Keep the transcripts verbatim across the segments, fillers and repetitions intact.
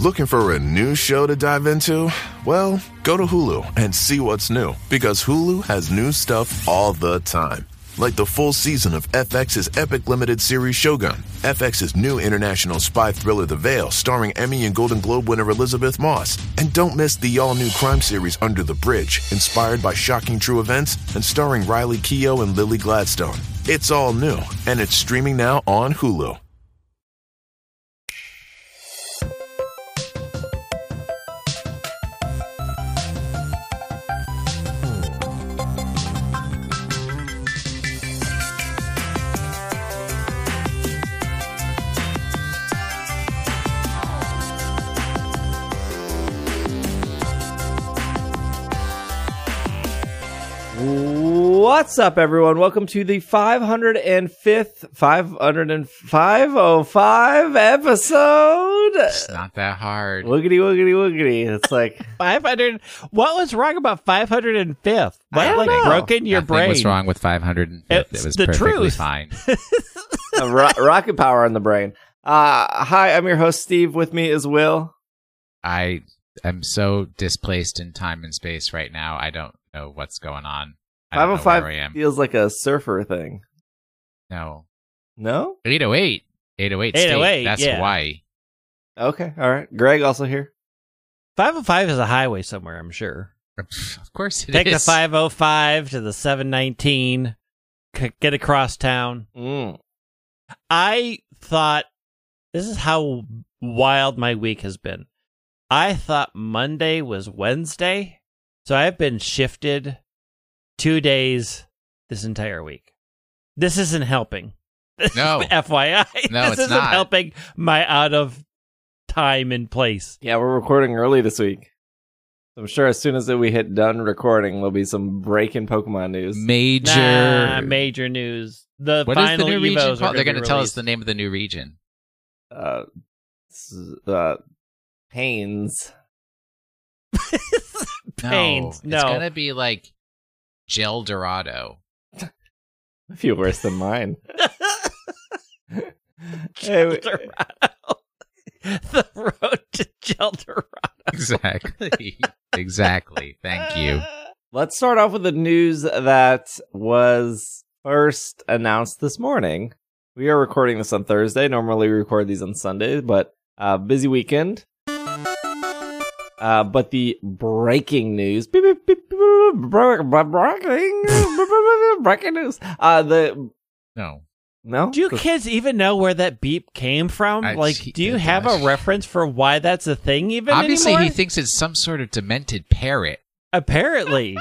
Looking for a new show to dive into? Well, go to Hulu and see what's new, because Hulu has new stuff all the time. Like the full season of F X's epic limited series Shogun, F X's new international spy thriller The Veil, starring Emmy and Golden Globe winner Elizabeth Moss. And don't miss the all-new crime series Under the Bridge, inspired by shocking true events and starring Riley Keough and Lily Gladstone. It's all new, and it's streaming now on Hulu. What's up, everyone? Welcome to the five hundred fifth, five hundred five oh five episode. It's not that hard. Woogity, woogity, woogity. It's like five hundred. What was wrong about five hundred fifth? What, like, know. broken your Nothing brain? was wrong with five hundred fifth. It's it was the perfectly truth. fine. a ro- rocket power in the brain. Uh, hi, I'm your host, Steve. With me is Will. I am so displaced in time and space right now. I don't know what's going on. I don't know where I am. five oh five feels like a surfer thing. No. No? eight oh eight. eight oh eight eight oh eight, State. That's yeah. Hawaii. Okay, all right. Greg also here. five oh five is a highway somewhere, I'm sure. Of course it Take is. the five oh five to the seven nineteen, c- get across town. Mm. I thought, this is how wild my week has been. I thought Monday was Wednesday, so I've been shifted two days this entire week. This isn't helping. No. F Y I. No, this it's isn't not. helping my out of time and place. Yeah, we're recording early this week. I'm sure as soon as we hit done recording, there'll be some breaking Pokemon news. Major. Nah, major news. The What is final the new Evos region are called? They're going going to tell us the name of the new region. Uh, s- uh, Pains. Pains. No. No. It's going to be like Gel Dorado. A few worse than mine. Hey, we- Dorado. The road to Gel Dorado. Exactly. Exactly. Thank you. Let's start off with the news that was first announced this morning. We are recording this on Thursday. Normally we record these on Sundays, but uh, busy weekend. Uh, but the breaking news, beep, beep, beep, beep, breaking, breaking news. Uh, the No. no, Do you The- kids even know where that beep came from? I- like, he- do you oh, have gosh. a reference for why that's a thing even Obviously, anymore? he thinks it's some sort of demented parrot. Apparently.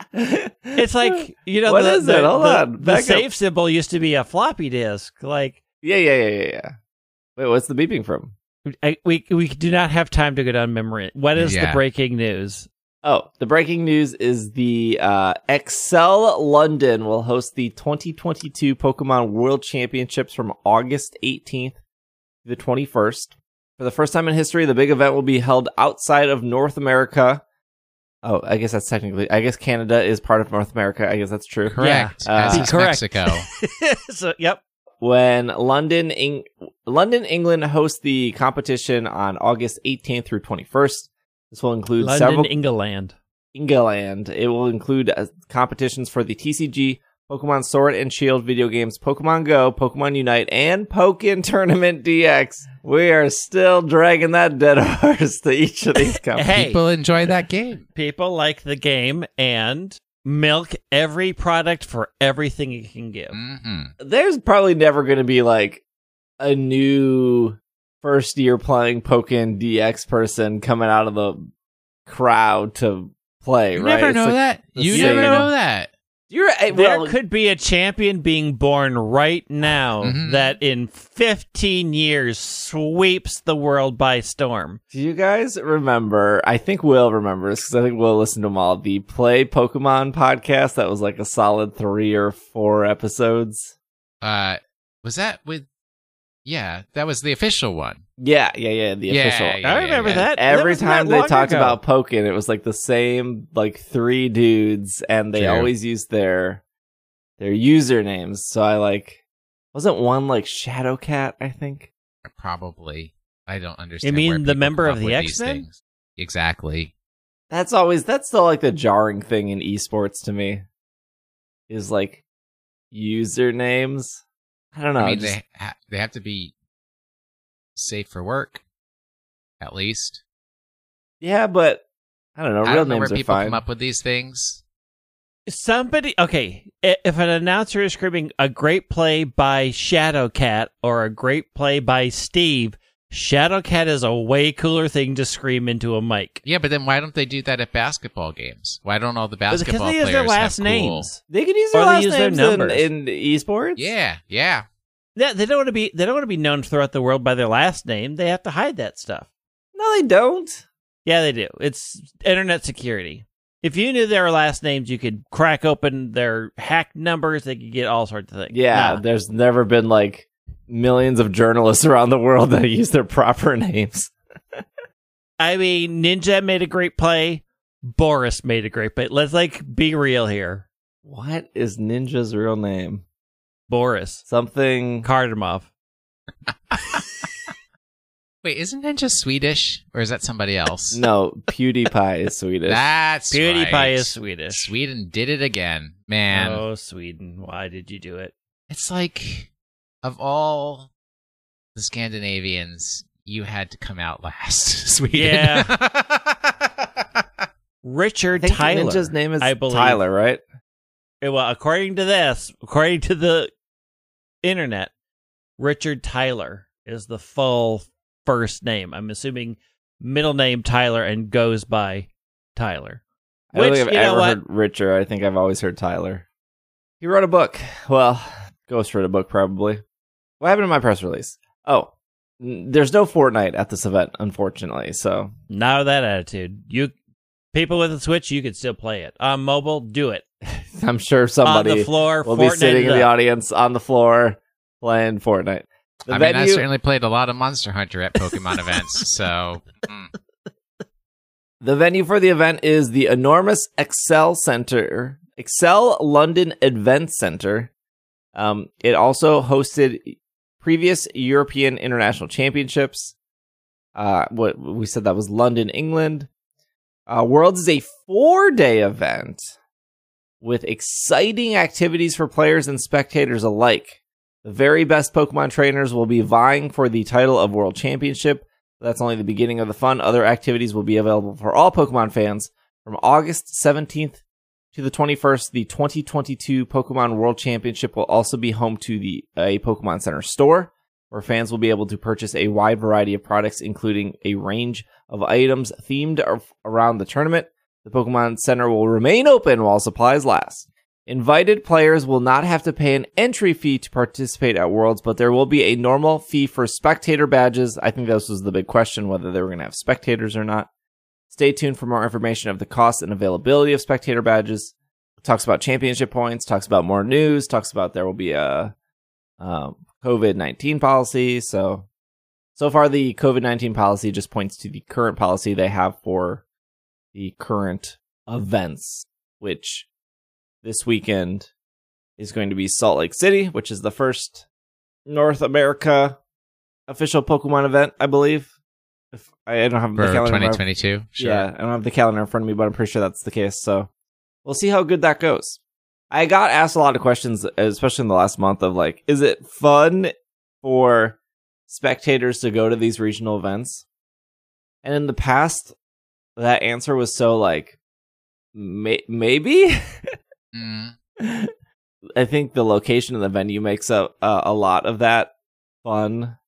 It's like, you know, What the, is the, it? Hold the, on. the Back up. save symbol used to be a floppy disk. Like, yeah, yeah, yeah, yeah, yeah. Wait, what's the beeping from? I, we we do not have time to go down memory. What is the Yeah. breaking news? Oh, the breaking news is the uh, Excel London will host the twenty twenty-two Pokemon World Championships from August eighteenth to the twenty-first. For the first time in history, the big event will be held outside of North America. Oh, I guess that's technically... I guess Canada is part of North America. I guess that's true. Correct. Yeah. As Uh, is correct. Mexico. So, yep. When London, Eng- London, England hosts the competition on August eighteenth through twenty-first. This will include London, several... England. England. It will include uh, competitions for the T C G, Pokemon Sword and Shield video games, Pokemon Go, Pokemon Unite, and Pokken Tournament D X. We are still dragging that dead horse to each of these companies. Hey, People enjoy that game. people like the game and milk every product for everything it can give. hmm There's probably never going to be like a new first year playing Pokken D X person coming out of the crowd to play, You right? never It's know like that. the You same- never know that. You're eh, There well, could be a champion being born right now Mhm. that in fifteen years sweeps the world by storm. Do you guys remember? I think Will remembers because I think Will listened to them all. The Play Pokemon podcast that was like a solid three or four episodes. Uh, was that with? Yeah, that was the official one. Yeah, yeah, yeah. The Yeah, official. yeah, I remember yeah. that. Every That was not time they long talked ago. about Pokken, it was like the same like three dudes, and they True. always used their their usernames. So I like wasn't one like Shadowcat, I think. Probably. I don't understand. mean where the people member come of up the with these X-Men? things. Exactly. That's always that's still like the jarring thing in esports to me. Is like usernames. I don't know. I mean, just- they ha- they have to be safe for work, at least. yeah, but I don't know. I Real don't know names where are people fine. come up with these things. Somebody, okay, i- if an announcer is screaming a great play by Shadowcat or a great play by Steve, Shadowcat is a way cooler thing to scream into a mic. Yeah, but then why don't they do that at basketball games? Why don't all the Because basketball they use players their last have cool... names. They could use Or their they last use their names numbers. in, in esports. Yeah, yeah. Yeah, they don't want to be. They don't want to be known throughout the world by their last name. They have to hide that stuff. No, they don't. Yeah, they do. It's internet security. If you knew their last names, you could crack open their hacked numbers. They could get all sorts of things. Yeah, Nah. there's never been like millions of journalists around the world that use their proper names. I mean, Ninja made a great play. Boris made a great play. Let's like be real here. What is Ninja's real name? Boris Something. Cardamov. Wait, isn't Ninja Swedish? Or is that somebody else? No, PewDiePie is Swedish. That's PewDiePie right. is Swedish. Sweden did it again. Man, Oh, Sweden. Why did you do it? it's like, of all the Scandinavians, you had to come out last. Sweden. Yeah. Richard I think Tyler. Ninja's name is I believe. Tyler, right? Eh, Well, according to this, according to the internet, Richard Tyler is the full first name. I'm assuming middle name Tyler and goes by Tyler. I don't Which, think I've you know ever what? heard Richard. I think I've always heard Tyler. He wrote a book. Well, Ghost wrote a book, probably. What happened to my press release? Oh, n- there's no Fortnite at this event, unfortunately. So Now that attitude, you people with a Switch, you could still play it on mobile. Do it I'm sure on somebody the floor. will Fortnite be sitting it in the up. audience on the floor playing Fortnite. The I mean, I venue, certainly played a lot of Monster Hunter at Pokemon events, so... mm. the venue for the event is the enormous Excel Center, Excel London Event Center. Um, it also hosted previous European International Championships. Uh, what we said that was London, England. Uh, Worlds is a four-day event with exciting activities for players and spectators alike. The very best Pokemon trainers will be vying for the title of World Championship. That's only the beginning of the fun. Other activities will be available for all Pokemon fans from August seventeenth to the twenty-first. The twenty twenty-two Pokemon World Championship will also be home to the a Pokemon Center store, where fans will be able to purchase a wide variety of products, including a range of items themed ar- around the tournament. The Pokemon Center will remain open while supplies last. Invited players will not have to pay an entry fee to participate at Worlds, but there will be a normal fee for spectator badges. I think this was the big question, whether they were going to have spectators or not. Stay tuned for more information of the cost and availability of spectator badges. It talks about championship points, talks about more news, talks about there will be a um, COVID nineteen policy. So, so far the COVID nineteen policy just points to the current policy they have for the current events, which this weekend is going to be Salt Lake City, which is the first North America official Pokemon event, I believe. If I don't have the For calendar. in twenty front- twenty-two? Sure. Yeah, I don't have the calendar in front of me, but I'm pretty sure that's the case. So we'll see how good that goes. I got asked a lot of questions, especially in the last month, of like, is it fun for spectators to go to these regional events? And in the past, that answer was so like, may- maybe? Mm. I think the location of the venue makes up uh, a lot of that fun.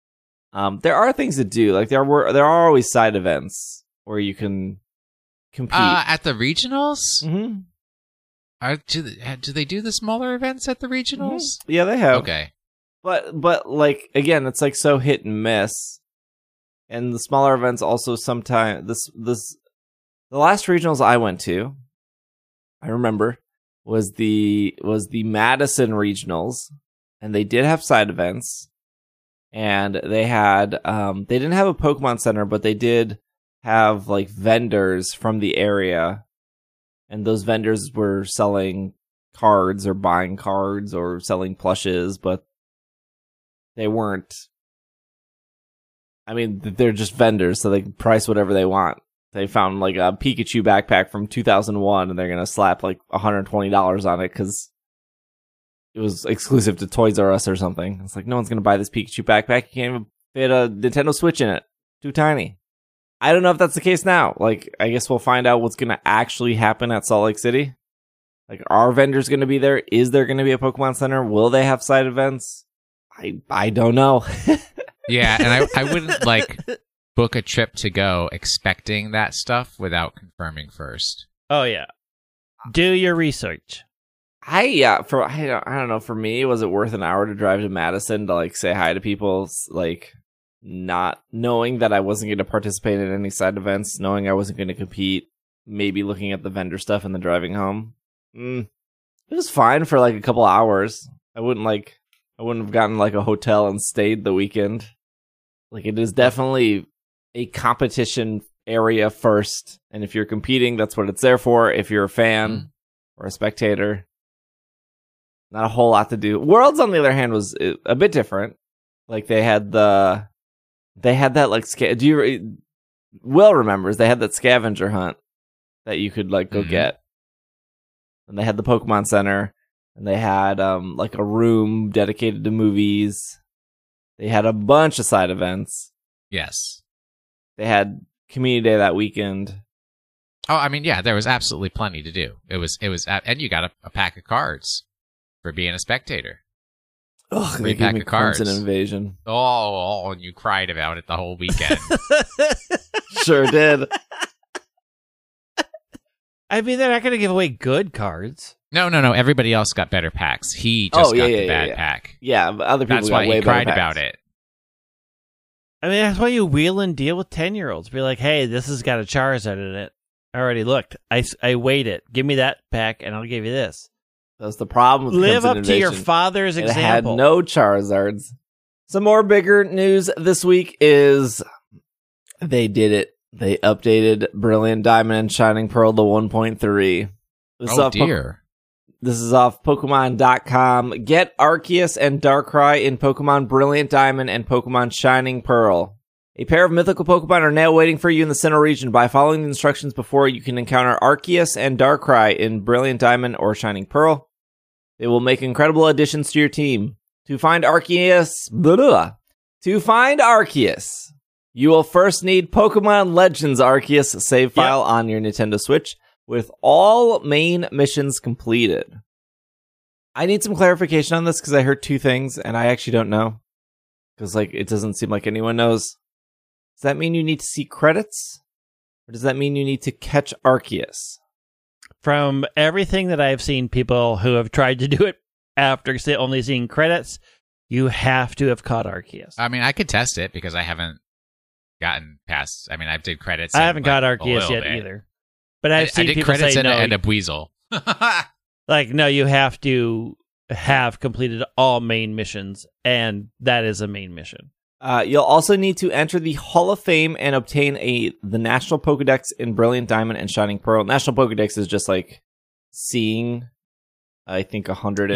Um, there are things to do, like there were there are always side events where you can compete. Uh, at the regionals? Mhm. Are, do, they, do they do the smaller events at the regionals? Yeah, they have. Okay. But but like again, it's like so hit and miss. And the smaller events also sometimes this this the last regionals I went to, I remember, was the was the Madison regionals, and they did have side events. And they had um they didn't have a Pokemon Center, but they did have like vendors from the area. And those vendors were selling cards or buying cards or selling plushes, but they weren't. I mean, they're just vendors, so they can price whatever they want. They found like a Pikachu backpack from two thousand one, and they're gonna slap like one hundred twenty dollars on it because it was exclusive to Toys R Us or something. It's like, no one's gonna buy this Pikachu backpack. You can't even fit a Nintendo Switch in it. Too tiny. I don't know if that's the case now. Like, I guess we'll find out what's gonna actually happen at Salt Lake City. Like, are vendors gonna be there? Is there gonna be a Pokemon Center? Will they have side events? I I don't know. Yeah, and I, I wouldn't, like, book a trip to go expecting that stuff without confirming first. Oh, yeah. Do your research. I, yeah, for, I don't, I don't know, for me, was it worth an hour to drive to Madison to, like, say hi to people, like, not knowing that I wasn't going to participate in any side events, knowing I wasn't going to compete, maybe looking at the vendor stuff and then driving home? Mm, it was fine for, like, a couple hours. I wouldn't, like, I wouldn't have gotten, like, a hotel and stayed the weekend. Like, it is definitely a competition area first. And if you're competing, that's what it's there for. If you're a fan mm. or a spectator, not a whole lot to do. Worlds, on the other hand, was a bit different. Like, they had the, they had that, like, sca- do you, Will remembers, they had that scavenger hunt that you could, like, go mm-hmm. get. And they had the Pokemon Center, and they had, um, like, a room dedicated to movies. They had a bunch of side events. Yes. They had Community Day that weekend. Oh, I mean, yeah, there was absolutely plenty to do. It was, it was, and you got a, a pack of cards for being a spectator. Oh, they gave me Crimson Invasion. Oh, oh, and you cried about it the whole weekend. Sure did. I mean, they're not going to give away good cards. No, no, no. Everybody else got better packs. He just oh, yeah, got yeah, the yeah, bad yeah. pack. Yeah, but other people That's got why way he cried better about packs. it. I mean, that's why you wheel and deal with ten-year-olds. Be like, hey, this has got a Charizard in it. I already looked. I, I weighed it. Give me that pack, and I'll give you this. That's the problem with Live Crimson up to your Invasion. father's It example. had no Charizards. Some more bigger news this week is they did it. They updated Brilliant Diamond and Shining Pearl to one point three. This Oh, is dear. Po- this is off Pokemon dot com. Get Arceus and Darkrai in Pokemon Brilliant Diamond and Pokemon Shining Pearl. A pair of mythical Pokemon are now waiting for you in the Sinnoh region. By following the instructions before, you can encounter Arceus and Darkrai in Brilliant Diamond or Shining Pearl. They will make incredible additions to your team. To find Arceus, blah, blah, to find Arceus, you will first need Pokemon Legends Arceus save file yep. on your Nintendo Switch with all main missions completed. I need some clarification on this because I heard two things and I actually don't know. Because like it doesn't seem like anyone knows. Does that mean you need to see credits? Or does that mean you need to catch Arceus? From everything that I've seen, people who have tried to do it after only seeing credits, you have to have caught Arceus. I mean, I could test it because I haven't gotten past. I mean, I did credits. I haven't like, caught Arceus yet bit. either. But I've I, seen I did people credits say and, no. and a Buizel. Like, no, you have to have completed all main missions, and that is a main mission. Uh, you'll also need to enter the Hall of Fame and obtain a the National Pokedex in Brilliant Diamond and Shining Pearl. National Pokedex is just like seeing, I think, one hundred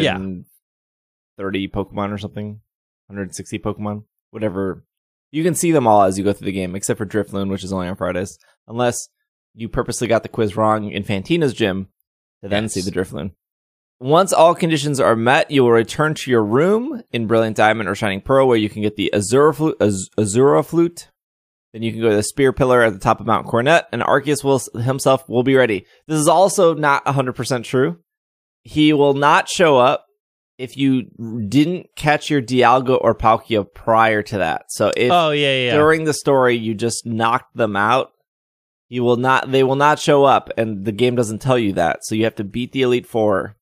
thirty yeah. Pokemon or something. one hundred sixty Pokemon. Whatever. You can see them all as you go through the game, except for Drifloon, which is only on Fridays. Unless you purposely got the quiz wrong in Fantina's gym to then yes. see the Drifloon. Once all conditions are met, you will return to your room in Brilliant Diamond or Shining Pearl, where you can get the Azura Flute. Az- Azura Flute. Then you can go to the Spear Pillar at the top of Mount Coronet, and Arceus will, himself will be ready. This is also not one hundred percent true. He will not show up if you didn't catch your Dialga or Palkia prior to that. So if oh, yeah, yeah. during the story you just knocked them out, you will not. They will not show up, and the game doesn't tell you that. So you have to beat the Elite Four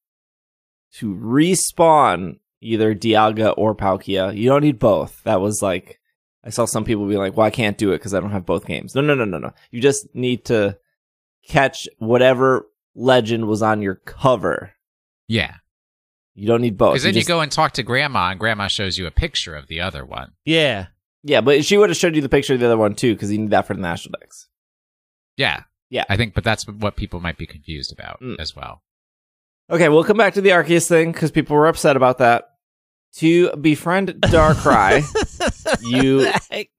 to respawn either Dialga or Palkia. You don't need both. That was like, I saw some people be like, well, I can't do it because I don't have both games. No, no, no, no, no. You just need to catch whatever legend was on your cover. Yeah. You don't need both. Because then you, you just... go and talk to Grandma, and Grandma shows you a picture of the other one. Yeah. Yeah, but she would have showed you the picture of the other one too, because you need that for the National Dex. Yeah. Yeah. I think, but that's what people might be confused about mm. as well. Okay, we'll come back to the Arceus thing, because people were upset about that. To befriend Darkrai, you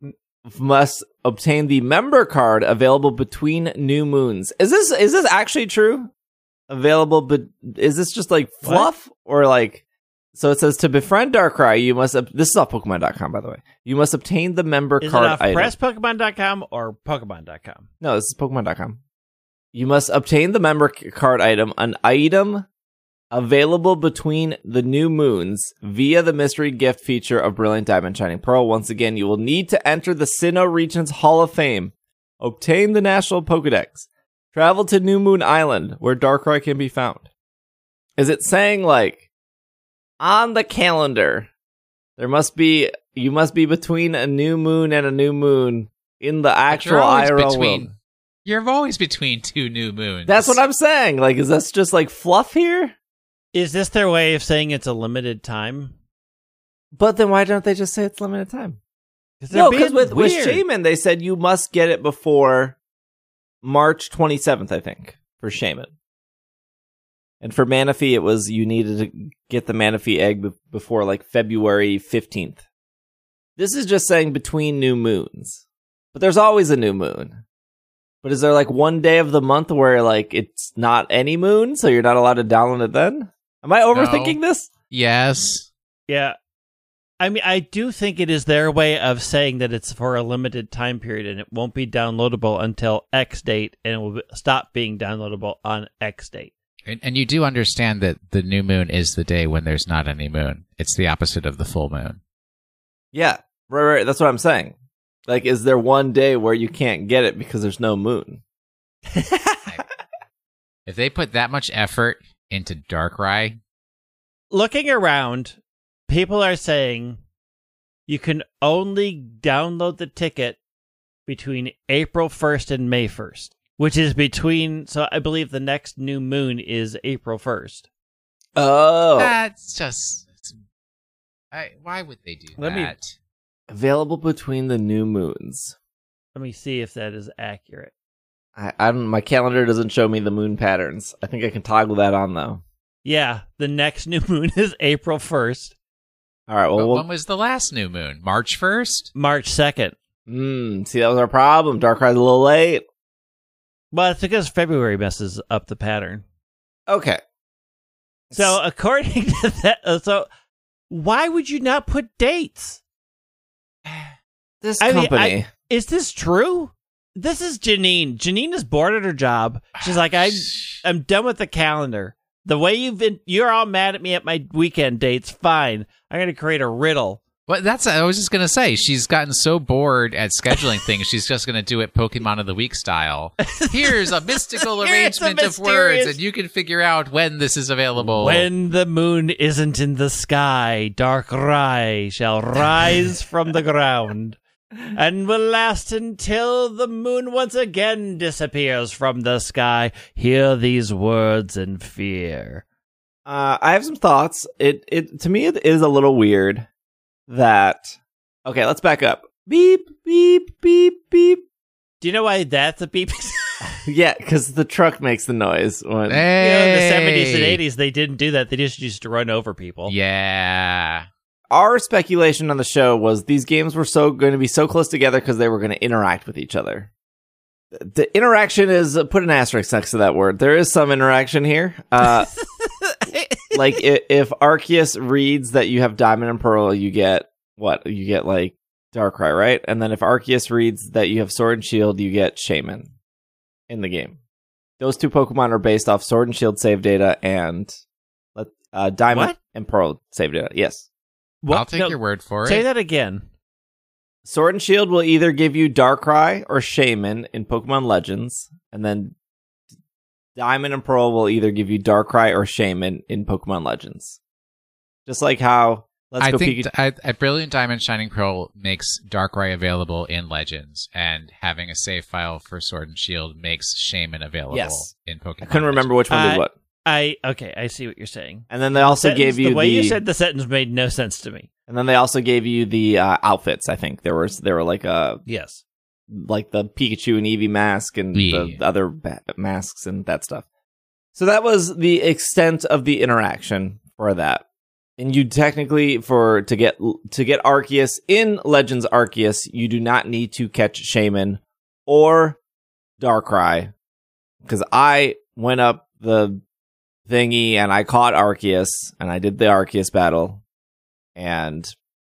must obtain the member card available between new moons. Is this is this actually true? Available, but is this just like fluff what? or like? So it says to befriend Darkrai, you must. This is off Pokemon dot com, by the way. You must obtain the member is card. Is it off item. press Pokemon dot com or Pokemon dot com? No, this is Pokemon dot com. You must obtain the member card item, an item available between the new moons via the mystery gift feature of Brilliant Diamond Shining Pearl. Once again, you will need to enter the Sinnoh region's Hall of Fame, obtain the National Pokedex, travel to New Moon Island, where Darkrai can be found. Is it saying, like, on the calendar, there must be, you must be between a new moon and a new moon in the actual I R L between, world? You're always between two new moons. That's what I'm saying. Like, is this just, like, fluff here? Is this their way of saying it's a limited time? But then why don't they just say it's limited time? Cause No, because with, with weird. Shaman, they said you must get it before March twenty-seventh, I think, for Shaman. And for Manaphy, it was you needed to get the Manaphy egg be- before, like, February fifteenth. This is just saying between new moons. But there's always a new moon. But is there, like, one day of the month where, like, it's not any moon, so you're not allowed to download it then? Am I overthinking No. this? Yes. Yeah. I mean, I do think it is their way of saying that it's for a limited time period and it won't be downloadable until X date and it will stop being downloadable on X date. And, and you do understand that the new moon is the day when there's not any moon. It's the opposite of the full moon. Yeah, right, right. That's what I'm saying. Like, is there one day where you can't get it because there's no moon? If they put that much effort into Darkrai, Looking around, people are saying you can only download the ticket between April first and May first, which is between, so I believe the next new moon is April first. Oh. that's just. It's, I, why would they do Let me- that? Available between the new moons. Let me see if that is accurate. I, I don't. My calendar doesn't show me the moon patterns. I think I can toggle that on, though. Yeah, the next new moon is April first, All right, well, But we'll when was the last new moon? March first? March second. mm, see, that was our problem. Darkrai's a little late. Well, it's because February messes up the pattern. Okay. So, according to that, uh, so why would you not put dates? This I mean, company... I- Is this true? This is Janine. Janine is bored at her job. She's like, I'm, I'm done with the calendar. The way you've been, you're all mad at me at my weekend dates. Fine. I'm going to create a riddle. Well, that's. I was just gonna say she's gotten so bored at scheduling things, she's just gonna do it Pokemon of the Week style. Here's a mystical Here's a arrangement of mysterious- words, and you can figure out when this is available. When the moon isn't in the sky, Darkrai shall rise from the ground and will last until the moon once again disappears from the sky. Hear these words and fear. Uh, I have some thoughts. It it to me it is a little weird that. Okay, let's back up. Beep beep beep beep. Do you know why that's a beep? Yeah, because the truck makes the noise when. You know, in the Hey! seventies and eighties, they didn't do that. They just used to run over people. Yeah. Our speculation on the show was these games were so going to be so close together because they were going to interact with each other. The interaction is uh, put an asterisk next to that word. There is some interaction here. Uh, like if, if Arceus reads that you have Diamond and Pearl, you get what? You get like Darkrai, right? And then if Arceus reads that you have Sword and Shield, you get Shaman in the game. Those two Pokemon are based off Sword and Shield save data and uh, Diamond What? and Pearl save data. Yes. What? I'll take No, your word for Say it. that again. Sword and Shield will either give you Darkrai or Shaman in Pokemon Legends, and then Diamond and Pearl will either give you Darkrai or Shaman in Pokemon Legends. Just like how Let's I Go think Pikachu. I, I Brilliant Diamond Shining Pearl makes Darkrai available in Legends, and having a save file for Sword and Shield makes Shaman available Yes. in Pokemon. I couldn't remember which one I- did what. I okay. I see what you're saying. And then they also Sentence- gave you the way the you said the sentence made no sense to me. and then they also gave you the uh, outfits. I think there was there were like a Yes. like the Pikachu and Eevee mask and Yeah. the other ba- masks and that stuff. So that was the extent of the interaction for that. And you technically, for to get to get Arceus in Legends Arceus, you do not need to catch Shaman or Darkrai. Because I went up the thingy and I caught Arceus, and I did the Arceus battle. And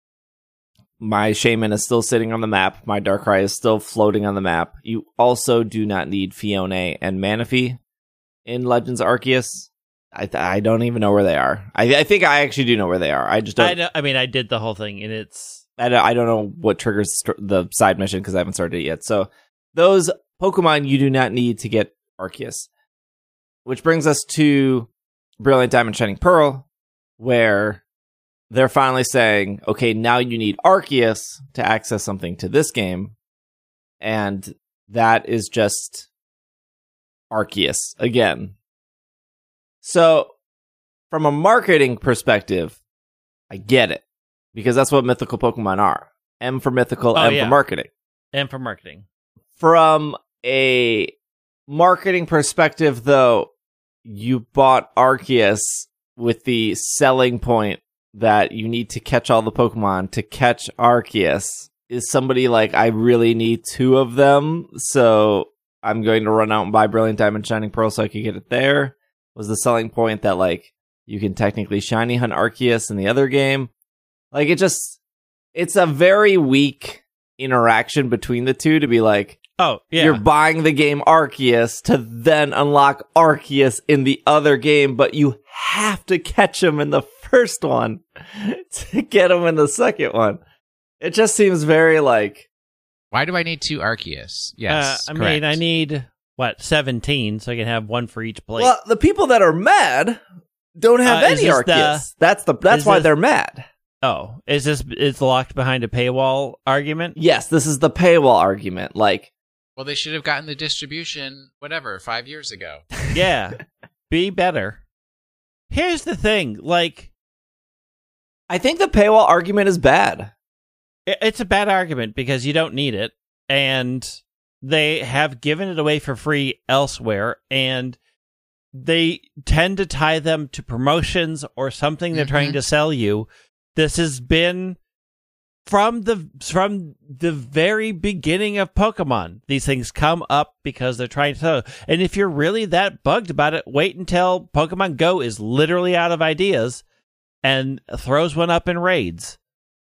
my Shaman is still sitting on the map. My Darkrai is still floating on the map. You also do not need Fiona and Manaphy in Legends Arceus. I th- I don't even know where they are. I I think I actually do know where they are. I just don't. I, know, I mean, I did the whole thing, and it's. I don't, I don't know what triggers st- the side mission because I haven't started it yet. So those Pokemon you do not need to get Arceus, which brings us to Brilliant Diamond Shining Pearl, where they're finally saying, "Okay, now you need Arceus to access something to this game," and that is just Arceus again. So, from a marketing perspective, I get it. Because that's what mythical Pokemon are. M for mythical, oh, M yeah. for marketing. M for marketing. From a marketing perspective, though, you bought Arceus with the selling point that you need to catch all the Pokemon to catch Arceus. Is somebody like, I really need two of them, so I'm going to run out and buy Brilliant Diamond Shining Pearl so I can get it there? Was the selling point that, like, you can technically shiny hunt Arceus in the other game? Like, it just, it's a very weak interaction between the two to be like, oh, yeah. You're buying the game Arceus to then unlock Arceus in the other game, but you have to catch him in the first one to get him in the second one. It just seems very like... Why do I need two Arceus? Yes, uh, I correct. mean, I need... What, seventeen, so I can have one for each plate. Well, the people that are mad don't have Uh, any is this Arceus. the- that's the that's is why this- they're mad. Oh, is this it's locked behind a paywall argument? Yes, this is the paywall argument. Like, Well, they should have gotten the distribution, whatever, five years ago. Yeah, be better. Here's the thing, like, I think the paywall argument is bad. i- it's a bad argument because you don't need it, and they have given it away for free elsewhere, and they tend to tie them to promotions or something they're Mhm. trying to sell you. This has been from the from the very beginning of Pokemon. These things come up because they're trying to sell. And if you're really that bugged about it, wait until Pokemon Go is literally out of ideas and throws one up in raids.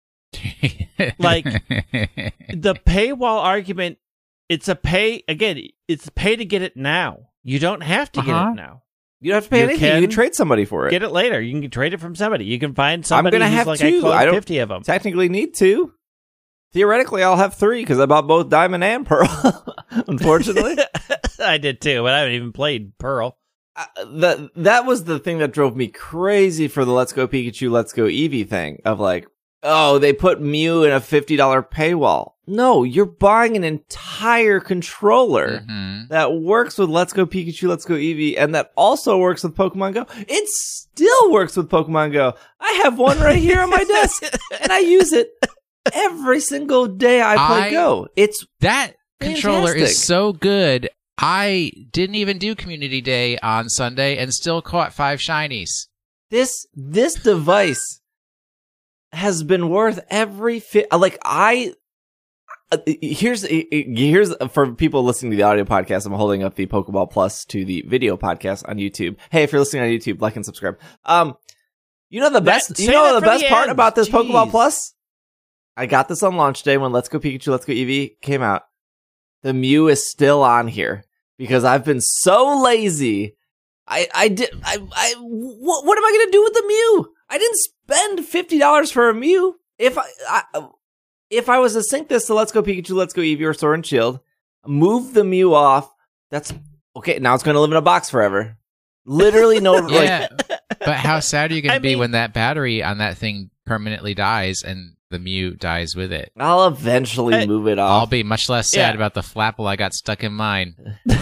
Like, the paywall argument, it's a pay, again, it's pay to get it now. You don't have to get Uh-huh. it now. You don't have to pay You anything. can you can trade somebody for it. Get it later. You can trade it from somebody. You can find somebody gonna who's have like, two. I cloned I don't- fifty of them. Technically need two. Theoretically, I'll have three because I bought both Diamond and Pearl. Unfortunately, I did too, but I haven't even played Pearl. uh, that that was the thing that drove me crazy for the Let's Go Pikachu, Let's Go Eevee thing of like, oh, they put Mew in a fifty dollars paywall. No, you're buying an entire controller Mhm. that works with Let's Go Pikachu, Let's Go Eevee, and that also works with Pokemon Go. It still works with Pokemon Go. I have one right here on my desk, and I use it every single day I play I- Go. It's That controller Fantastic. is so good. I didn't even do Community Day on Sunday and still caught five shinies. this this device has been worth every fi- like I. Uh, here's here's for people listening to the audio podcast. I'm holding up the Pokeball Plus to the video podcast on YouTube. Hey, if you're listening on YouTube, like and subscribe. Um, you know the best. That- you say know that the for best the part end. about this Jeez. Pokeball Plus. I got this on launch day when Let's Go Pikachu, Let's Go Eevee came out. The Mew is still on here because I've been so lazy. I I did I I what, what am I gonna do with the Mew? I didn't spend fifty dollars for a Mew. If I, I if I was to sync this to Let's Go Pikachu, Let's Go Eevee or Sword and Shield, move the Mew off. That's okay. Now it's gonna live in a box forever. Literally no. like, Yeah, but how sad are you going I to be mean- when that battery on that thing permanently dies and the Mew dies with it? I'll eventually Hey, move it I'll off. be much less sad Yeah. about the Flapple I got stuck in mine.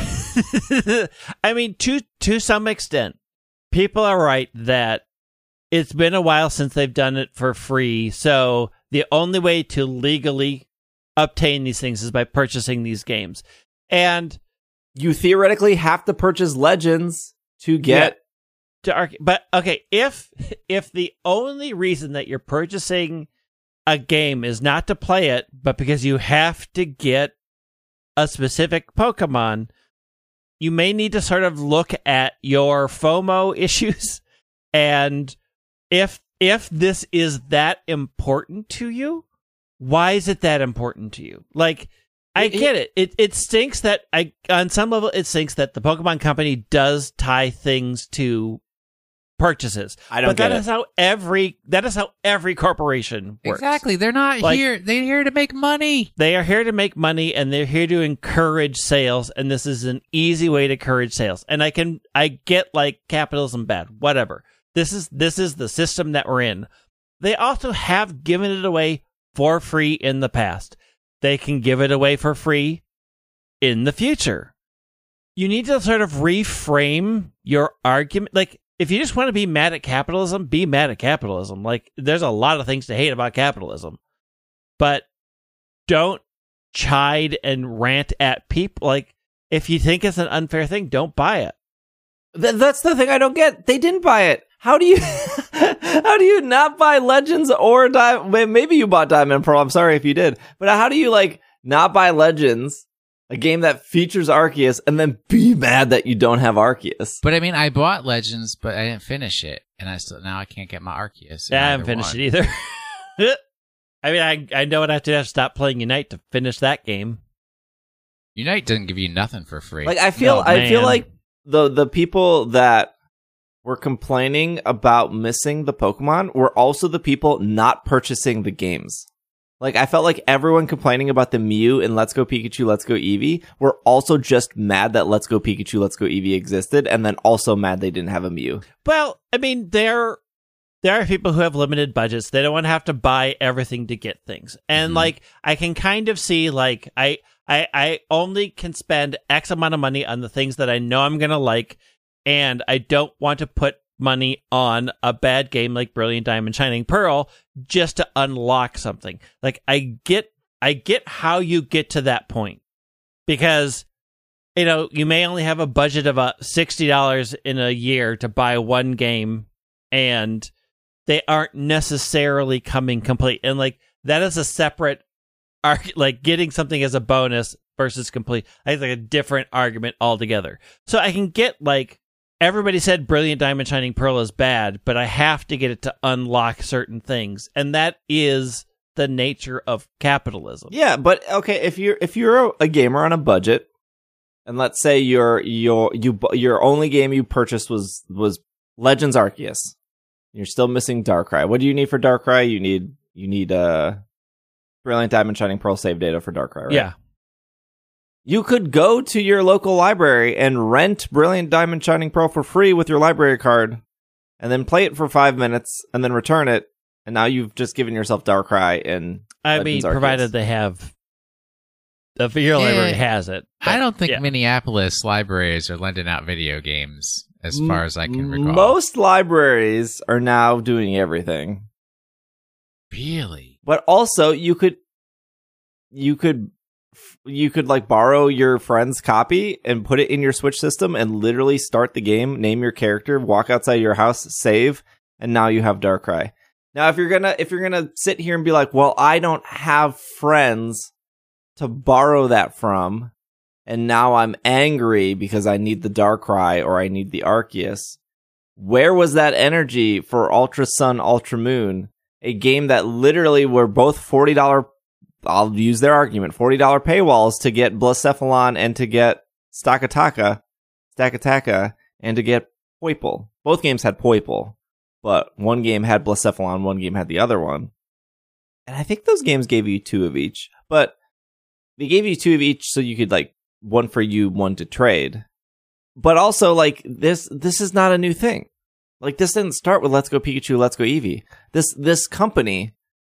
I mean, to to some extent, people are right that it's been a while since they've done it for free. So the only way to legally obtain these things is by purchasing these games. And You theoretically have to purchase Legends to get to argue. But okay, if if the only reason that you're purchasing a game is not to play it, but because you have to get a specific Pokemon, you may need to sort of look at your FOMO issues. And if if this is that important to you, why is it that important to you? Like, I get it. It it stinks that I on some level it stinks that the Pokemon Company does tie things to purchases. I don't but get that it. is how every that is how every corporation works. Exactly. They're not Like- here. They're here to make money. They are here to make money and they're here to encourage sales, and this is an easy way to encourage sales. And I can I get like capitalism bad, whatever. This is this is the system that we're in. They also have given it away for free in the past. They can give it away for free in the future. You need to sort of reframe your argument. Like, if you just want to be mad at capitalism, be mad at capitalism. Like, there's a lot of things to hate about capitalism. But don't chide and rant at people. Like, if you think it's an unfair thing, don't buy it. Th- that's the thing I don't get. They didn't buy it. How do you how do you not buy Legends or Diamond? Maybe you bought Diamond and Pearl. I'm sorry if you did. But how do you like not buy Legends, a game that features Arceus, and then be mad that you don't have Arceus? But I mean, I bought Legends, but I didn't finish it, and I still now I can't get my Arceus. in Yeah, I either haven't finished one. it either. I mean, I I know what I have to do. I have to stop playing Unite to finish that game. Unite doesn't give you nothing for free. Like I feel No, I feel man. like the the people that were complaining about missing the Pokemon were also the people not purchasing the games. Like, I felt like everyone complaining about the Mew in Let's Go Pikachu, Let's Go Eevee were also just mad that Let's Go Pikachu, Let's Go Eevee existed, and then also mad they didn't have a Mew. Well, I mean, there there are people who have limited budgets. They don't want to have to buy everything to get things. And Mhm. like, I can kind of see like I I I only can spend X amount of money on the things that I know I'm gonna like, and I don't want to put money on a bad game like Brilliant Diamond Shining Pearl just to unlock something. Like, I get I get how you get to that point, because you know, you may only have a budget of uh, sixty dollars in a year to buy one game, and they aren't necessarily coming complete. And like, that is a separate arg- like getting something as a bonus versus complete. I think like a different argument altogether. So I can get like, everybody said Brilliant Diamond Shining Pearl is bad, but I have to get it to unlock certain things. And that is the nature of capitalism. Yeah, but okay, if you're if you're a gamer on a budget, and let's say your your you bu- your only game you purchased was was Legends Arceus, you're still missing Darkrai. What do you need for Darkrai? You need you need uh Brilliant Diamond Shining Pearl save data for Darkrai, right? Yeah. You could go to your local library and rent Brilliant Diamond Shining Pearl for free with your library card, and then play it for five minutes, and then return it, and now you've just given yourself Darkrai and I Legends mean, Arceus. provided they have, the your Yeah. library has it. I But, don't think yeah. Minneapolis libraries are lending out video games, as far as I can recall. Most libraries are now doing everything. Really? But also, you could, you could, you could like borrow your friend's copy and put it in your Switch system and literally start the game, name your character, walk outside your house, save, and now you have Darkrai. Now, if you're gonna, if you're gonna sit here and be like, well, I don't have friends to borrow that from, and now I'm angry because I need the Darkrai or I need the Arceus. Where was that energy for Ultra Sun, Ultra Moon? A game that literally were both forty dollars, I'll use their argument, forty dollars paywalls to get Blacephalon and to get Stakataka, Stakataka, and to get Poipole. Both games had Poipole, but one game had Blacephalon, one game had the other one. And I think those games gave you two of each, but they gave you two of each so you could, like, one for you, one to trade. But also, like, this this is not a new thing. Like, this didn't start with Let's Go Pikachu, Let's Go Eevee. This this company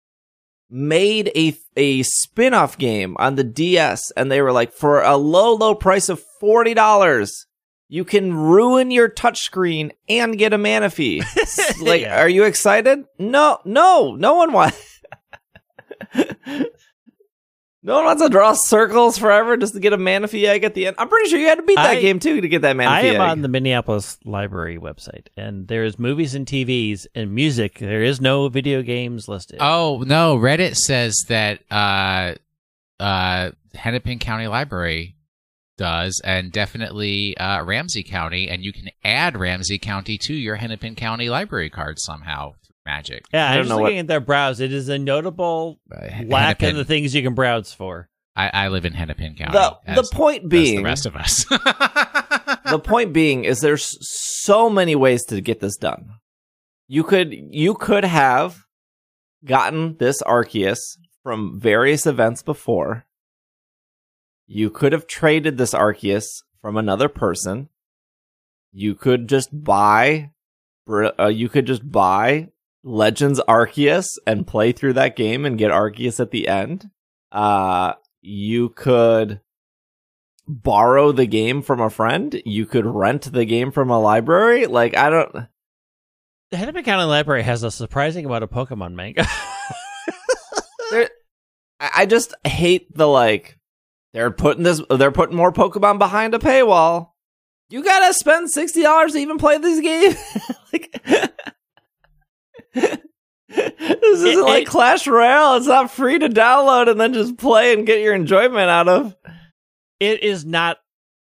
made a a spin-off game on the D S, and they were like, for a low, low price of forty dollars, you can ruin your touchscreen and get a Manaphy. Like, Yeah. are you excited? No, no, no one wants. No one wants to draw circles forever just to get a Manaphy egg at the end. I'm pretty sure you had to beat that I, game too to get that Manaphy I am egg. on the Minneapolis Library website, and there's movies and T Vs and music. There is no video games listed. Oh, no. Reddit says that uh, uh, Hennepin County Library does, and definitely uh, Ramsey County, and you can add Ramsey County to your Hennepin County Library card somehow through Magic. Yeah, I I'm don't just know looking what- at their browse. It is a notable Uh, lack Hennepin- of the things you can browse for. I, I live in Hennepin County. The, the as point does being, the rest of us. the point being is there's so many ways to get this done. You could you could have gotten this Arceus from various events before. You could have traded this Arceus from another person. You could just buy uh, you could just buy Legends Arceus and play through that game and get Arceus at the end. Uh you could borrow the game from a friend. You could rent the game from a library. Like, I don't... The Hennepin County Library has a surprising amount of Pokemon manga. There- I I just hate the, like, they're putting this, they're putting more Pokemon behind a paywall. You gotta spend sixty dollars to even play these games. Like, this isn't It- like it- Clash Royale. It's not free to download and then just play and get your enjoyment out of. It is not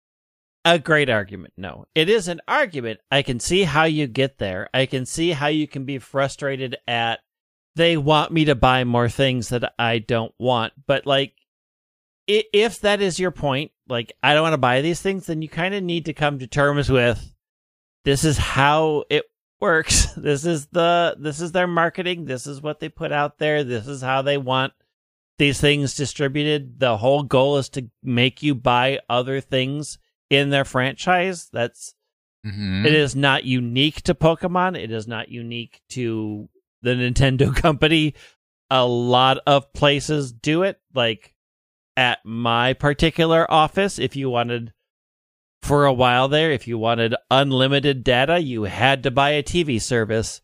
a great argument. No, it is an argument. I can see how you get there. I can see how you can be frustrated at they want me to buy more things that I don't want. But like, i- if that is your point, like I don't want to buy these things, then you kind of need to come to terms with this is how it works. This is the this is their marketing. This is what they put out there. This is how they want these things distributed. The whole goal is to make you buy other things in their franchise. That's Mhm. it is not unique to Pokemon. It is not unique to the Nintendo company. A lot of places do it. Like at my particular office, if you wanted for a while there, if you wanted unlimited data, you had to buy a T V service.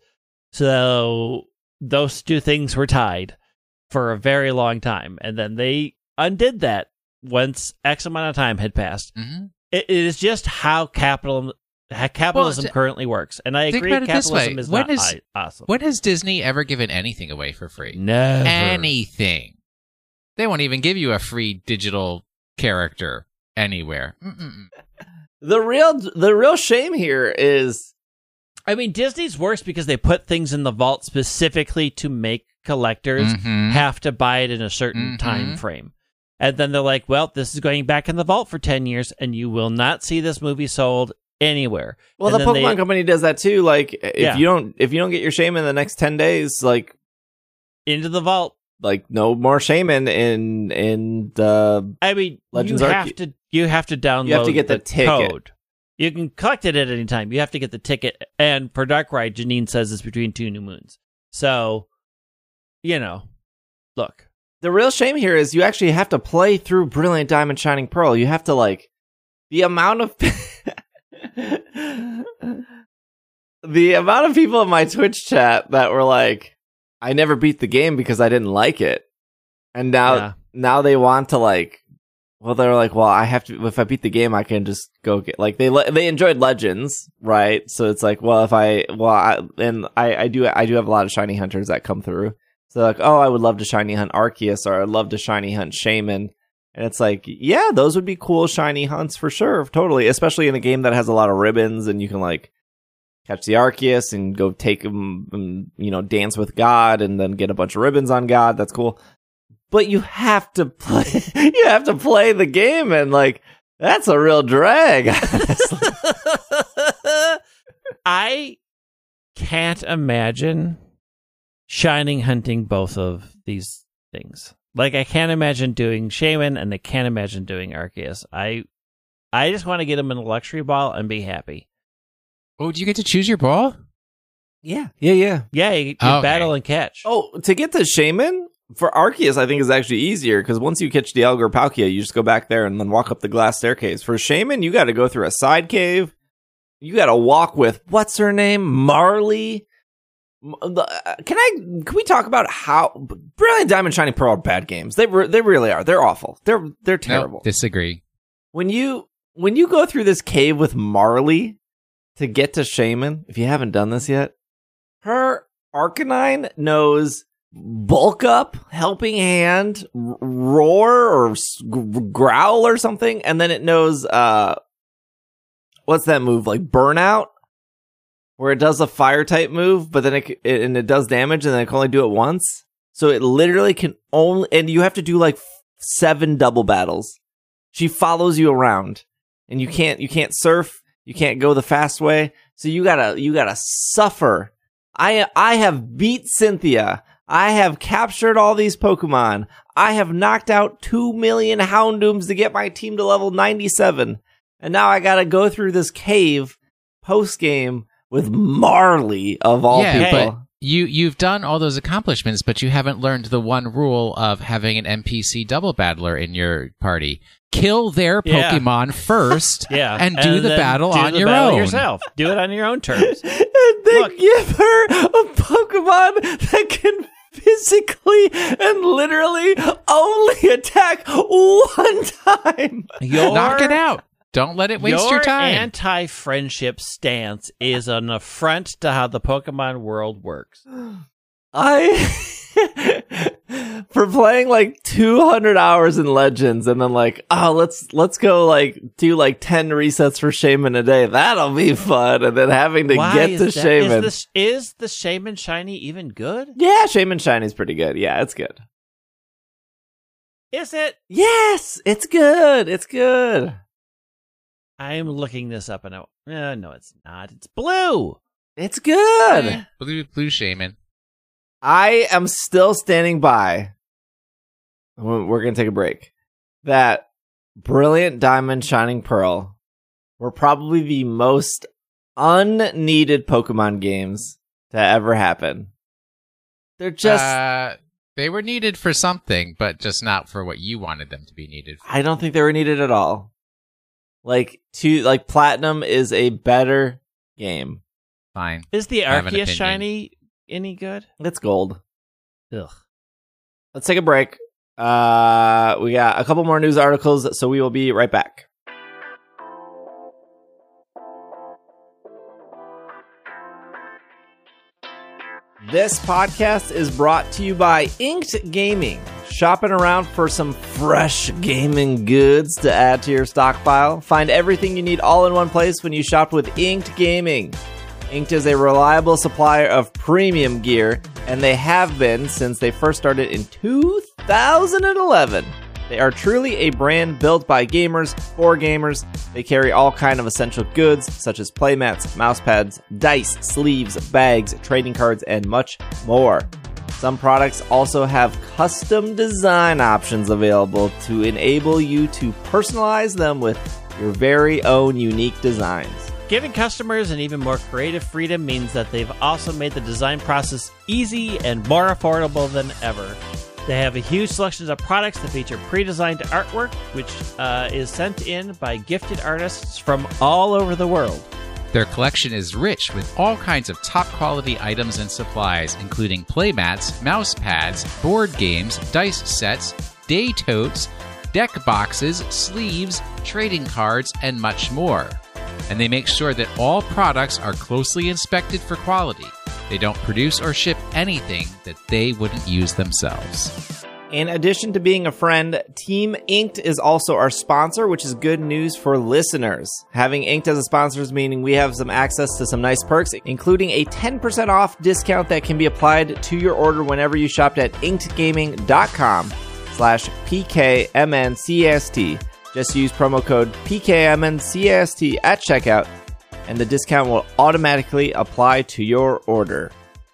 So those two things were tied for a very long time. And then they undid that once X amount of time had passed. Mhm. It, it is just how capital, how capitalism Well, currently works. And I think agree about it this capitalism way. is When not is- I- awesome. When has Disney ever given anything away for free? Never. Anything. They won't even give you a free digital character anywhere. Mm-mm. The real, the real shame here is I mean, Disney's worse because they put things in the vault specifically to make collectors Mhm. have to buy it in a certain Mhm. time frame. And then they're like, well, this is going back in the vault for ten years, and you will not see this movie sold anywhere. Well, And the then Pokemon they- company does that too. Like, if Yeah. you don't, if you don't get your Shaman in the next ten days, like, into the vault. like no more Shaman in in the. I mean, Legends you Arceus. have to you have to download to get the ticket. code. You can collect it at any time. You have to get the ticket. And for Darkrai, Janine says it's between two new moons. So, you know, look. The real shame here is you actually have to play through Brilliant Diamond Shining Pearl. You have to like the amount of the amount of people in my Twitch chat that were like, I never beat the game because I didn't like it. And now Yeah. now they want to like well they're like, well, I have to if I beat the game I can just go get like they le- they enjoyed Legends, right? So it's like, well, if I well I, and I I do I do have a lot of shiny hunters that come through. So like, oh, I would love to shiny hunt Arceus or I'd love to shiny hunt Shaman. And it's like, yeah, those would be cool shiny hunts for sure, totally, especially in a game that has a lot of ribbons and you can like catch the Arceus and go take him and, you know, dance with God and then get a bunch of ribbons on God. That's cool. But you have to play, you have to play the game and like, that's a real drag. Honestly. I can't imagine shining hunting both of these things. Like, I can't imagine doing Shaman, and I can't imagine doing Arceus. I I just want to get him in a luxury ball and be happy. Oh, do you get to choose your ball? Yeah, yeah, yeah. Yeah, you, you Okay. battle and catch. Oh, to get to Shaman for Arceus, I think is actually easier because once you catch the Dialga Palkia, you just go back there and then walk up the glass staircase. For Shaman, you got to go through a side cave. You got to walk with what's her name, Marley. The- Can I? Can we talk about how Brilliant Diamond Shining Pearl are bad games? They re- they really are. They're awful. They're they're terrible. No, disagree. When you when you go through this cave with Marley to get to Shaman, if you haven't done this yet, her Arcanine knows Bulk Up, Helping Hand, r- Roar, or s- g- Growl or something, and then it knows uh, what's that move, like Burnout, where it does a fire type move, but then it, c- it and it does damage, and then it can only do it once. So it literally can only, and you have to do like seven double battles. She follows you around, and you can't you can't surf, you can't go the fast way, so you gotta you gotta suffer. I I have beat Cynthia. I have captured all these Pokemon. I have knocked out two million Houndooms to get my team to level ninety-seven, and now I gotta go through this cave post game with Marley of all yeah, people. but you you've done all those accomplishments, but you haven't learned the one rule of having an N P C double battler in your party. Kill their Yeah. Pokemon first, Yeah, and do the then battle do on the your battle own. yourself. Do it on your own terms. And they Look. give her a Pokemon that can physically and literally only attack one time. Your, Knock it out. Don't let it waste your time. anti-friendship stance is an affront to how the Pokemon world works. I for playing like two hundred hours in Legends and then like, oh, let's let's go like do like ten resets for Shaman a day. That'll be fun. And then having to Why get is to that- Shaman. Is the, is the Shaman Shiny even good? Yeah, Shaman Shiny's pretty good. Yeah, it's good. Is it? Yes, it's good. It's good. I'm looking this up and I, uh, no, it's not. It's blue. It's good. Eh, blue blue shaman. I am still standing by. We're going to take a break. That Brilliant Diamond Shining Pearl were probably the most unneeded Pokemon games to ever happen. They're just. Uh, they were needed for something, but just not for what you wanted them to be needed for. I don't think they were needed at all. Like, to, like Platinum is a better game. Fine. Is the I have an Arceus opinion. Shiny any good? It's gold. Ugh. Let's take a break. Uh, we got a couple more news articles, so we will be right back. This podcast is brought to you by Inked Gaming. Shopping around for some fresh gaming goods to add to your stockpile? Find everything you need all in one place when you shop with Inked Gaming. Inked is a reliable supplier of premium gear, and they have been since they first started in two thousand eleven. They are truly a brand built by gamers for gamers. They carry all kind of essential goods such as playmats, mousepads, dice, sleeves, bags, trading cards, and much more. Some products also have custom design options available to enable you to personalize them with your very own unique designs. Giving customers an even more creative freedom means that they've also made the design process easy and more affordable than ever. They have a huge selection of products that feature pre-designed artwork, which uh, is sent in by gifted artists from all over the world. Their collection is rich with all kinds of top-quality items and supplies, including playmats, mouse pads, board games, dice sets, day totes, deck boxes, sleeves, trading cards, and much more. And they make sure that all products are closely inspected for quality. They don't produce or ship anything that they wouldn't use themselves. In addition to being a friend, Team Inked is also our sponsor, which is good news for listeners. Having Inked as a sponsor is meaning we have some access to some nice perks, including a ten percent off discount that can be applied to your order whenever you shopped at inkedgaming.com slash PKMNCAST. Just use promo code P K M N C A S T at checkout, and the discount will automatically apply to your order.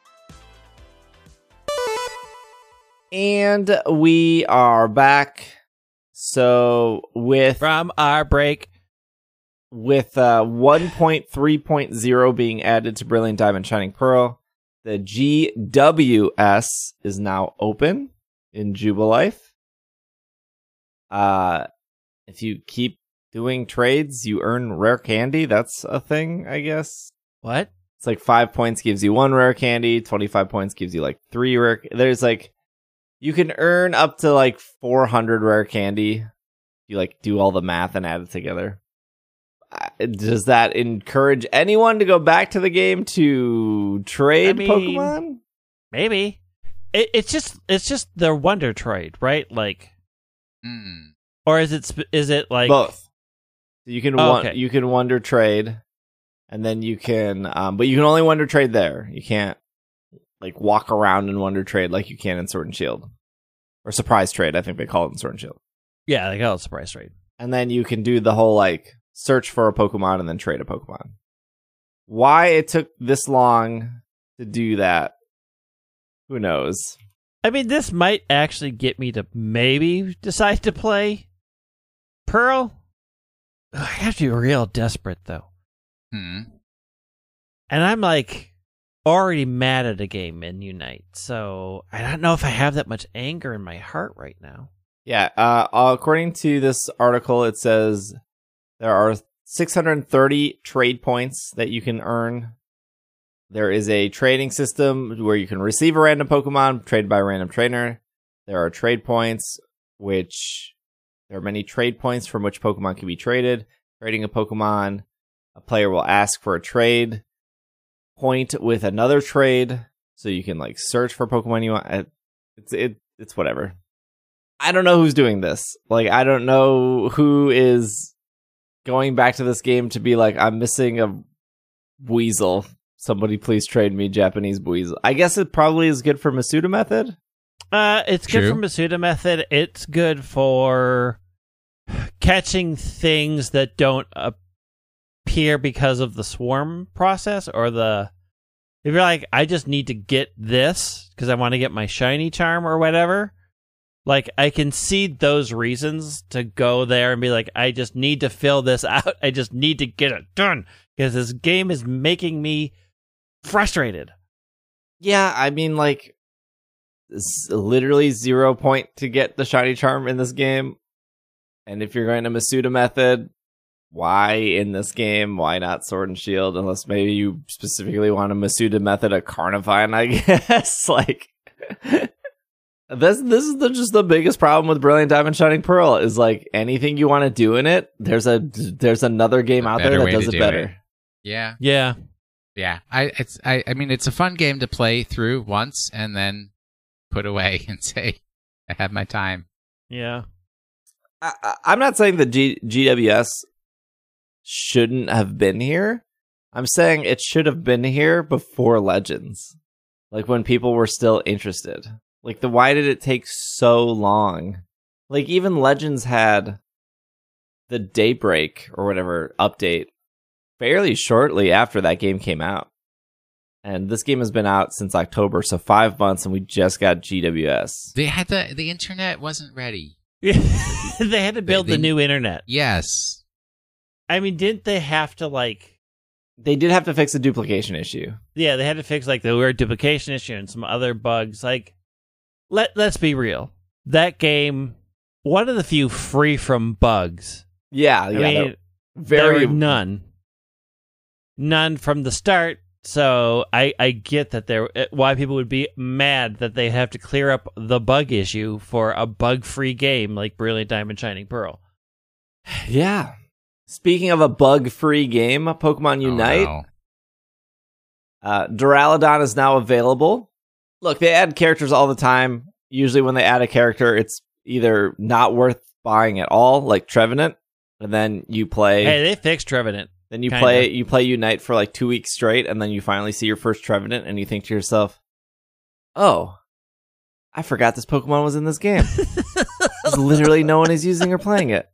And we are back. So with From our break, with uh, one point three point oh being added to Brilliant Diamond Shining Pearl, the G W S is now open in Jubilife. Uh, if you keep doing trades, you earn rare candy. That's a thing, I guess. what? It's like five points gives you one rare candy, twenty-five points gives you like three rare. There's like, you can earn up to like four hundred rare candy. You like do all the math and add it together. Does that encourage anyone to go back to the game to trade I mean, Pokemon? Maybe. It, it's just it's just their Wonder Trade, right? Like, Mm. or is it sp- is it like Both. You can Oh, won- okay. you can Wonder Trade, and then you can, um, but you can only Wonder Trade there. You can't like walk around and Wonder Trade like you can in Sword and Shield, or Surprise Trade. I think they call it in Sword and Shield. Yeah, they call it Surprise Trade. And then you can do the whole like search for a Pokemon and then trade a Pokemon. Why it took this long to do that, who knows? I mean, this might actually get me to maybe decide to play Pearl. Ugh, I have to be real desperate though, Hmm. and I'm like already mad at a game in Unite, so I don't know if I have that much anger in my heart right now. Yeah, uh, according to this article, it says there are six hundred thirty trade points that you can earn. There is a trading system where you can receive a random Pokemon, traded by a random trainer. There are trade points, which there are many trade points from which Pokemon can be traded. Trading a Pokemon, a player will ask for a trade point with another trade, so you can like search for Pokemon you want. It's it, it's whatever. I don't know who's doing this. Like, I don't know who is going back to this game to be like, I'm missing a Weasel. Somebody please trade me Japanese Weasel. I guess it probably is good for Masuda Method. Uh, it's good True. for Masuda Method. It's good for catching things that don't appear because of the swarm process or the. If you're like, I just need to get this because I want to get my shiny charm or whatever. Like, I can see those reasons to go there and be like, I just need to fill this out. I just need to get it done because this game is making me frustrated. Yeah, I mean, like, it's literally zero point to get the shiny charm in this game. And if you're going to Masuda Method, why in this game? Why not Sword and Shield? Unless maybe you specifically want a Masuda Method, a Carnivine, I guess. Like, this this is the, just the biggest problem with Brilliant Diamond Shining Pearl is like anything you want to do in it. There's a there's another game A out there better that way does to it do better. it. Yeah. Yeah. Yeah. I it's I, I mean it's a fun game to play through once and then put away and say, I had my time. Yeah. I, I- I'm not saying that G- GWS shouldn't have been here. I'm saying it should have been here before Legends. Like when people were still interested. Like the why did it take so long? Like even Legends had the Daybreak or whatever update fairly shortly after that game came out. And this game has been out since October, so five months and we just got G W S. They had the the internet wasn't ready. they had to build They- the they- new internet. Yes. I mean, didn't they have to like? They did have to fix the duplication issue. Yeah, they had to fix like the weird duplication issue and some other bugs. Like, let let's be real. That game, one of the few free from bugs. Yeah, I yeah. mean, they're very there were none, none from the start. So I I get that there why people would be mad that they have to clear up the bug issue for a bug free game like Brilliant Diamond Shining Pearl. Yeah. Speaking of a bug-free game, Pokemon Unite, Oh, no. uh, Duraludon is now available. Look, they add characters all the time. Usually when they add a character, it's either not worth buying at all, like Trevenant, and then you play Hey, they fixed Trevenant. then you kinda. play you play Unite for like two weeks straight, and then you finally see your first Trevenant, and you think to yourself, oh, I forgot this Pokemon was in this game. Because literally no one is using or playing it.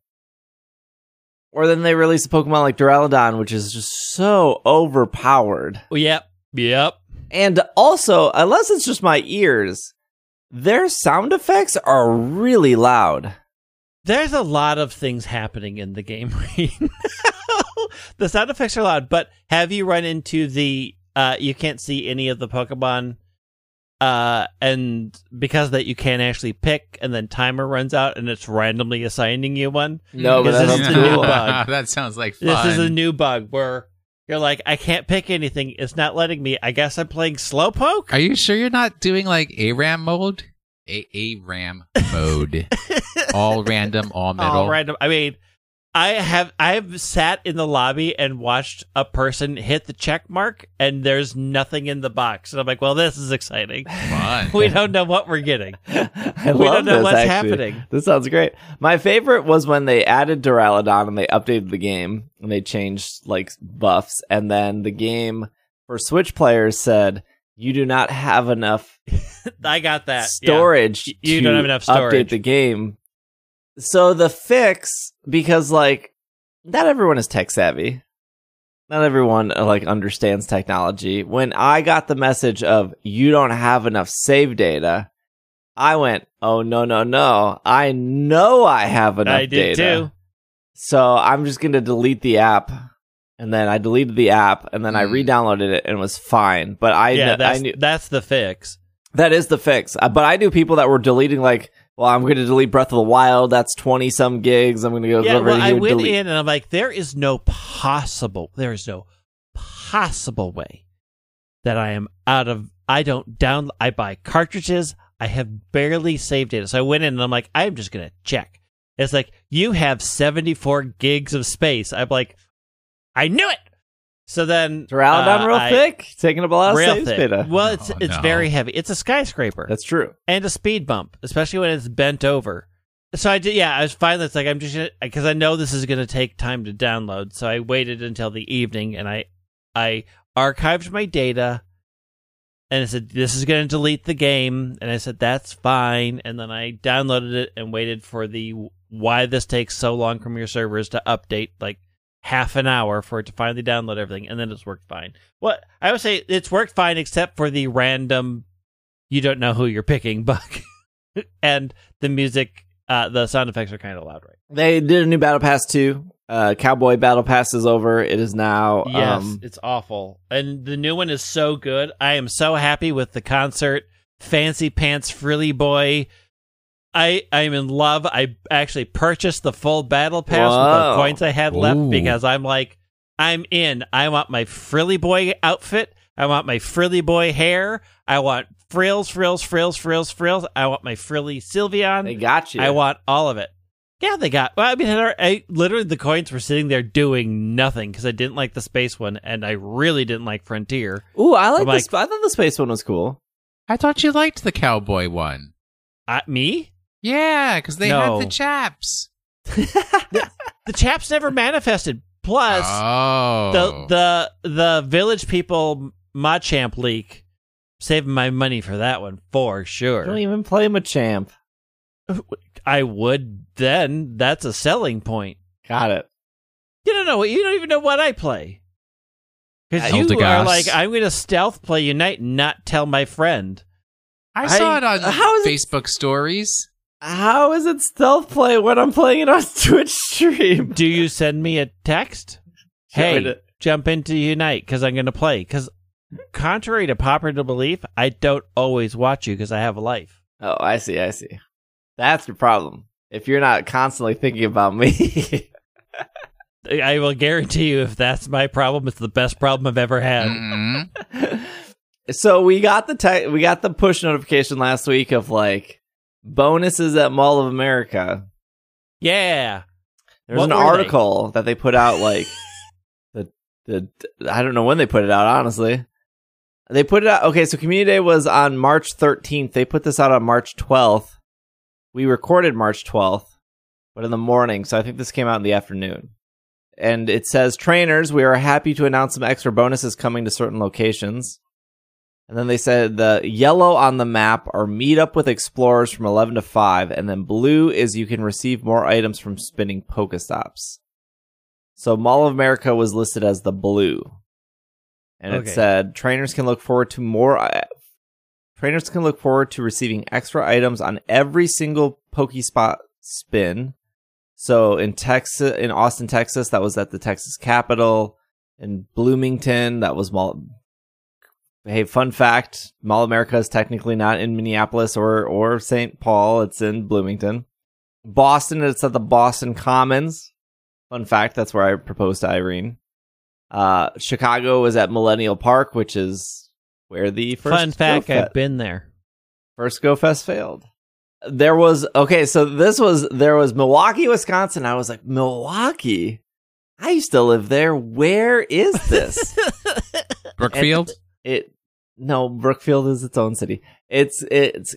Or then they release a Pokemon like Duraludon, which is just so overpowered. Yep, yep. And also, unless it's just my ears, their sound effects are really loud. There's a lot of things happening in the game right now. The sound effects are loud, but have you run into the uh you can't see any of the Pokemon uh and because of that you can't actually pick and then timer runs out and it's randomly assigning you one? No, but This that's is the new cool. bug. That sounds like fun. This is a new bug where You're like, I can't pick anything. It's not letting me. I guess I'm playing Slowpoke? Are you sure you're not doing like A RAM mode? A A RAM mode. All random, all middle. All random. I mean, I have I have sat in the lobby and watched a person hit the check mark, and there's nothing in the box. And I'm like, well, this is exciting. Fun. We don't know what we're getting. I We love don't know this, what's actually. happening. This sounds great. My favorite was when they added Duraludon and they updated the game and they changed like buffs, and then the game for Switch players said you do not have enough I got that. storage. Yeah. You to don't have enough storage. Update the game. So the fix, because like not everyone is tech savvy. Not everyone uh, like understands technology. When I got the message of you don't have enough save data, I went, "Oh no, no, no. I know I have enough I did data." too. So I'm just going to delete the app. And then I deleted the app and then I Mm. re-downloaded it and it was fine. But I, Yeah, kn- that's, I knew that's the fix. that is the fix. Uh, But I knew people that were deleting like, well, I'm going to delete Breath of the Wild. That's twenty some gigs. I'm going to go Yeah, over well, I here went delete. in and I'm like, there is no possible, there is no possible way that I am out of, I don't down, I buy cartridges. I have barely saved data. So I went in and I'm like, I'm just going to check. It's like, you have seventy-four gigs of space. I'm like, I knew it. So then, Duraludon uh, real I- thick, taking up a lot of real save thick. data. Well, it's Oh, it's no. very heavy. It's a skyscraper. That's true. And a speed bump, especially when it's bent over. So I did, yeah, I was fine. It's like, I'm just gonna, because I know this is going to take time to download. So I waited until the evening and I, I archived my data and I said, this is going to delete the game. And I said, that's fine. And then I downloaded it and waited for the, why this takes so long from your servers to update, like half an hour for it to finally download everything. And then it's worked fine. What I would say it's worked fine except for the random, you don't know who you're picking bug. And the music, uh, the sound effects are kind of loud, right? They did a new Battle Pass too. Uh, Cowboy Battle Pass is over. It is now. Yes, Um, it's awful. And the new one is so good. I am so happy with the concert. Fancy Pants Frilly Boy. I I'm in love. I actually purchased the full battle pass with Whoa. the coins I had left Ooh. because I'm like, I'm in. I want my Frilly Boy outfit. I want my Frilly Boy hair. I want frills, frills, frills, frills, frills. I want my Frilly Sylveon. they got you. I want all of it. Yeah, they got. Well, I mean, I, I literally the coins were sitting there doing nothing because I didn't like the space one, and I really didn't like Frontier. Ooh, I like I'm this. I thought the space one was cool. I thought you liked the cowboy one. Uh, me? Yeah, because they No. had the chaps. The chaps never manifested. Plus, Oh. the the the village people Machamp leak, saving my money for that one for I sure. don't even play Machamp. I would then. That's a selling point. Got it. You don't know. You don't even know what I play. Because Uh, you Eldegoss. are like, I'm going to stealth play Unite and not tell my friend. I saw I- it on how is it- Facebook stories. How is it stealth play when I'm playing it on Twitch stream? Do you send me a text? Show me Hey, the- jump into Unite because I'm going to play. Because contrary to popular belief, I don't always watch you because I have a life. Oh, I see. I see. That's your problem. If you're not constantly thinking about me. I will guarantee you, if that's my problem, it's the best problem I've ever had. Mhm. So we got the te- we got the push notification last week of like bonuses at Mall of America. Yeah. There's What an were they? article that they put out like the the I don't know when they put it out, honestly. They put it out okay, so Community Day was on March thirteenth. They put this out on March twelfth. We recorded March twelfth, but in the morning, so I think this came out in the afternoon. And it says, trainers, we are happy to announce some extra bonuses coming to certain locations. And then they said the yellow on the map are meet up with explorers from eleven to five. And then blue is you can receive more items from spinning Pokestops. So Mall of America was listed as the blue. And Okay. it said trainers can look forward to more. Uh, trainers can look forward to receiving extra items on every single Pokespot spin. So in Texas, in Austin, Texas, that was at the Texas Capitol. In Bloomington, that was Mall. Hey, fun fact: Mall of America is technically not in Minneapolis or or Saint Paul; it's in Bloomington. Boston, it's at the Boston Commons. Fun fact: that's where I proposed to Irene. Uh, Chicago was at Millennial Park, which is where the first Fun fact, Go Fe- I've been there. first Go Fest failed. There was okay, so this was there was Milwaukee, Wisconsin. I was like, Milwaukee? I used to live there. Where is this? Brookfield? And it no, Brookfield is its own city. It's it's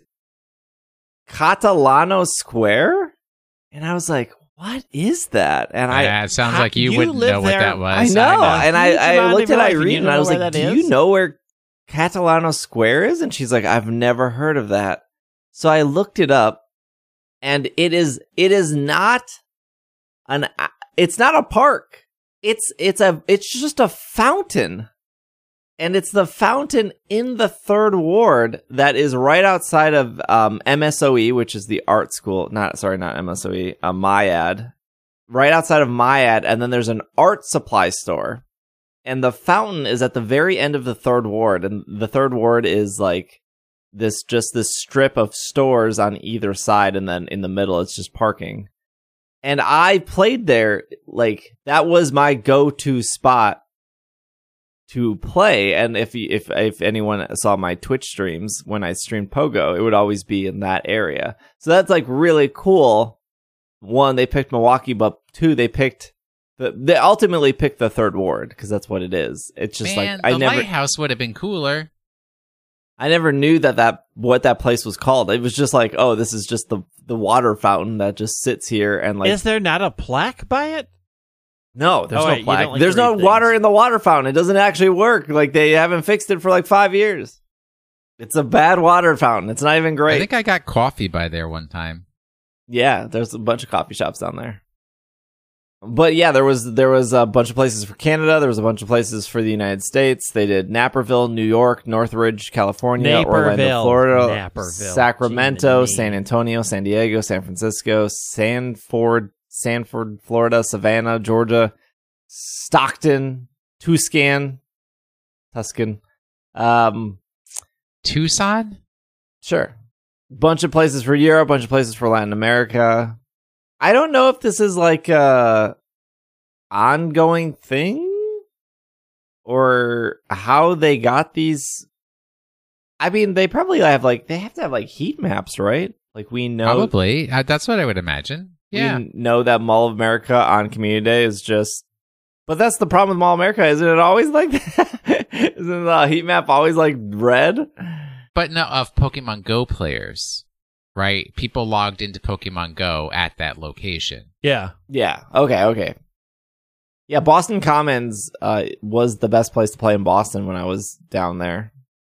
Catalano Square, and I was like, "What is that?" And I yeah, it sounds how- like you, you wouldn't live know what there- that I was. know, know. and I, Huge I amount looked of at life, and Irene you and don't I know was where like, that "Do is?" you know where Catalano Square is?" And she's like, "I've never heard of that." So I looked it up, and it is it is not an it's not a park. It's it's a it's just a fountain. And it's the fountain in the third ward that is right outside of um, M S O E, which is the art school. Not sorry, not M S O E, uh, MIAD. Right outside of MIAD, and then there's an art supply store. And the fountain is at the very end of the third ward, and the third ward is like this, just this strip of stores on either side, and then in the middle it's just parking. And I played there, like that was my go-to spot to play. And if if if anyone saw my Twitch streams when I streamed Pogo, it would always be in that area. So that's like really cool. One, they picked Milwaukee, but two, they picked the they ultimately picked the third ward because that's what it is. It's just Man, like I the never lighthouse would have been cooler. I never knew that that what that place was called. It was just like, oh, this is just the the water fountain that just sits here and like Is there not a plaque by it? no, there's Oh, no wait, you plaque. don't like There's to no read water things. in the water fountain. It doesn't actually work. Like they haven't fixed it for like five years. It's a bad water fountain. It's not even great. I think I got coffee by there one time. Yeah, there's a bunch of coffee shops down there. But yeah, there was there was a bunch of places for Canada. There was a bunch of places for the United States. They did Naperville, New York, Northridge, California, Orlando, Naperville. Florida, Naperville. Sacramento, Gee, San Antonio, San Diego, San Francisco, Sanford, Sanford, Florida, Savannah, Georgia, Stockton, Tucson, Tuscan. Um, Tucson? Sure. Bunch of places for Europe, bunch of places for Latin America. I don't know if this is like a ongoing thing or how they got these. I mean, they probably have like, they have to have like heat maps, right? Like we know, Probably. Uh, that's what I would imagine. Yeah. we know that Mall of America on Community Day is just, but that's the problem with Mall of America. Isn't it always like that? Isn't the heat map always like red? But no, of Pokemon Go players, right? People logged into Pokemon Go at that location. Yeah. Yeah. Okay. Okay. Yeah. Boston Commons uh, was the best place to play in Boston when I was down there.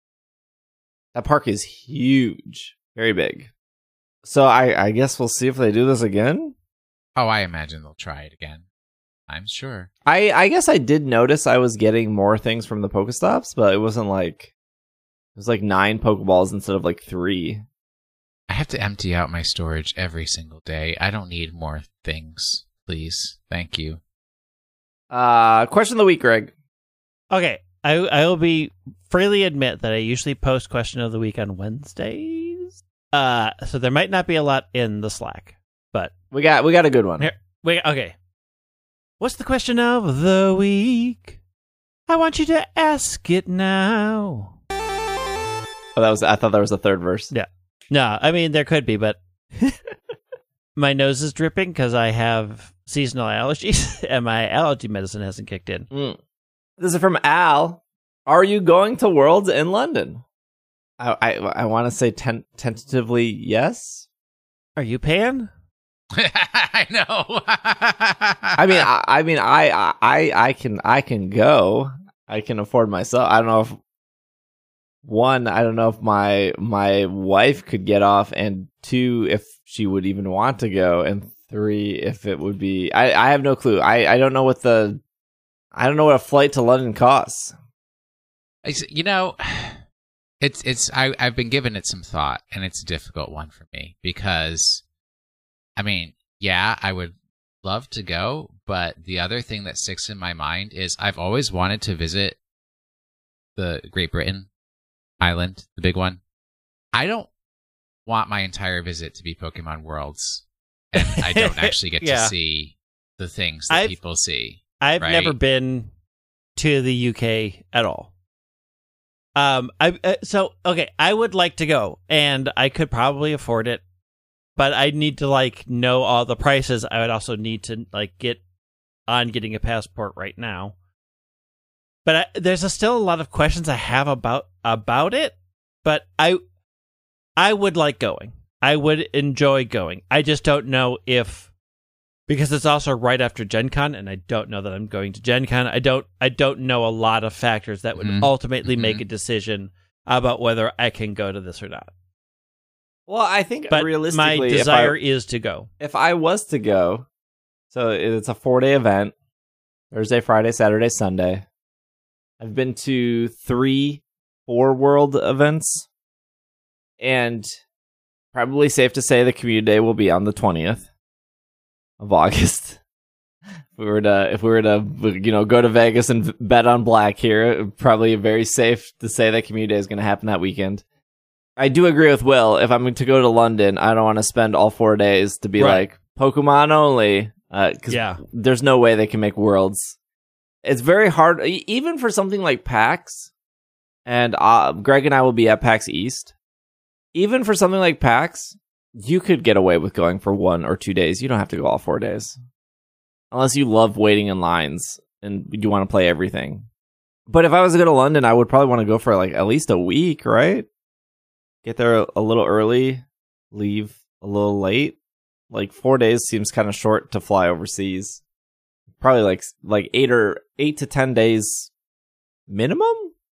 That park is huge, very big. So I, I guess we'll see if they do this again. Oh, I imagine they'll try it again. I'm sure. I, I guess I did notice I was getting more things from the Pokestops, but it wasn't like it was like nine Pokeballs instead of like three. I have to empty out my storage every single day. I don't need more things, please. Thank you. Uh, question of the week, Greg. Okay. I I will be freely admit that I usually post question of the week on Wednesdays. Uh, so there might not be a lot in the Slack, but We got we got a good one. here, wait. Okay. What's the question of the week? I want you to ask it now. Oh, that was I thought there was a third verse. Yeah. No, I mean there could be, but my nose is dripping because I have seasonal allergies, and my allergy medicine hasn't kicked in. Mm. This is from Al. Are you going to Worlds in London? I I, I want to say ten- tentatively yes. Are you paying? I know. I mean, I, I mean, I, I, I can, I can go. I can afford myself. I don't know if one, I don't know if my my wife could get off, and two, if she would even want to go, and three, if it would be. I, I have no clue. I, I don't know what the, I don't know what a flight to London costs. It's- you know, it's it's. I I've been giving it some thought, and it's a difficult one for me because, I mean, yeah, I would love to go, but the other thing that sticks in my mind is I've always wanted to visit the Great Britain island, the big one. I don't want my entire visit to be Pokemon Worlds, and I don't actually get Yeah. to see the things that I've- people see. I've Right. never been to the U K at all. Um, I uh, so okay, I would like to go, and I could probably afford it, but I need to like know all the prices. I would also need to like get on getting a passport right now. But I, there's a, still a lot of questions I have about about it. But I, I would like going. I would enjoy going. I just don't know if, because it's also right after Gen Con, and I don't know that I'm going to Gen Con. I don't. I don't know a lot of factors that would Mm-hmm. ultimately Mm-hmm. make a decision about whether I can go to this or not. Well, I think But realistically, my if desire I, is to go. if I was to go, so it's a four day event, Thursday, Friday, Saturday, Sunday. I've been to three four world events, and probably safe to say the community day will be on the twentieth of August. If we were to, if we were to, you know, go to Vegas and bet on black here, probably very safe to say that community day is going to happen that weekend. I do agree with Will. If I'm to go to London, I don't want to spend all four days to be Right. like Pokemon only, because Yeah. there's no way they can make worlds. It's very hard, e- even for something like PAX, and uh, Greg and I will be at PAX East. Even for something like PAX, you could get away with going for one or two days. You don't have to go all four days. Unless you love waiting in lines and you want to play everything. But if I was to go to London, I would probably want to go for like at least a week, right? Get there a little early, leave a little late. Like four days seems kind of short to fly overseas. Probably like like eight or eight to ten days minimum.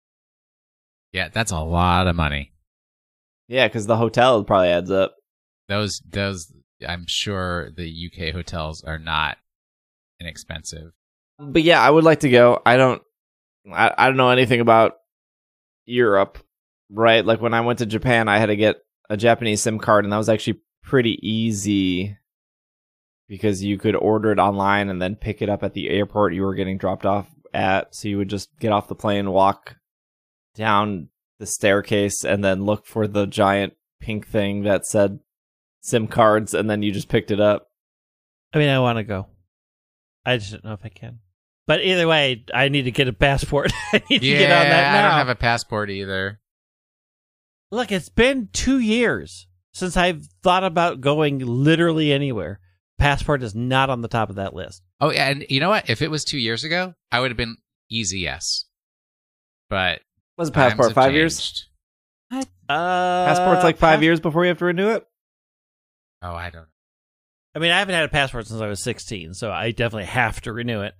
Yeah, that's a lot of money. Yeah, because the hotel probably adds up. Those, those, I'm sure the U K hotels are not inexpensive. But yeah, I would like to go. I don't, I, I don't know anything about Europe, right? Like when I went to Japan, I had to get a Japanese SIM card, and that was actually pretty easy because you could order it online and then pick it up at the airport you were getting dropped off at. So you would just get off the plane, walk down the staircase, and then look for the giant pink thing that said SIM cards, and then you just picked it up. I mean, I want to go. I just don't know if I can. But either way, I need to get a passport. I need to Yeah, get on that now. I don't have a passport either. Look, it's been two years since I've thought about going literally anywhere. Passport is not on the top of that list. Oh, yeah, and you know what? If it was two years ago, I would have been easy yes. But Was a times passport have five years? changed. Uh, Passport's like five pas- years before you have to renew it? Oh, I don't know. I mean, I haven't had a passport since I was sixteen, so I definitely have to renew it.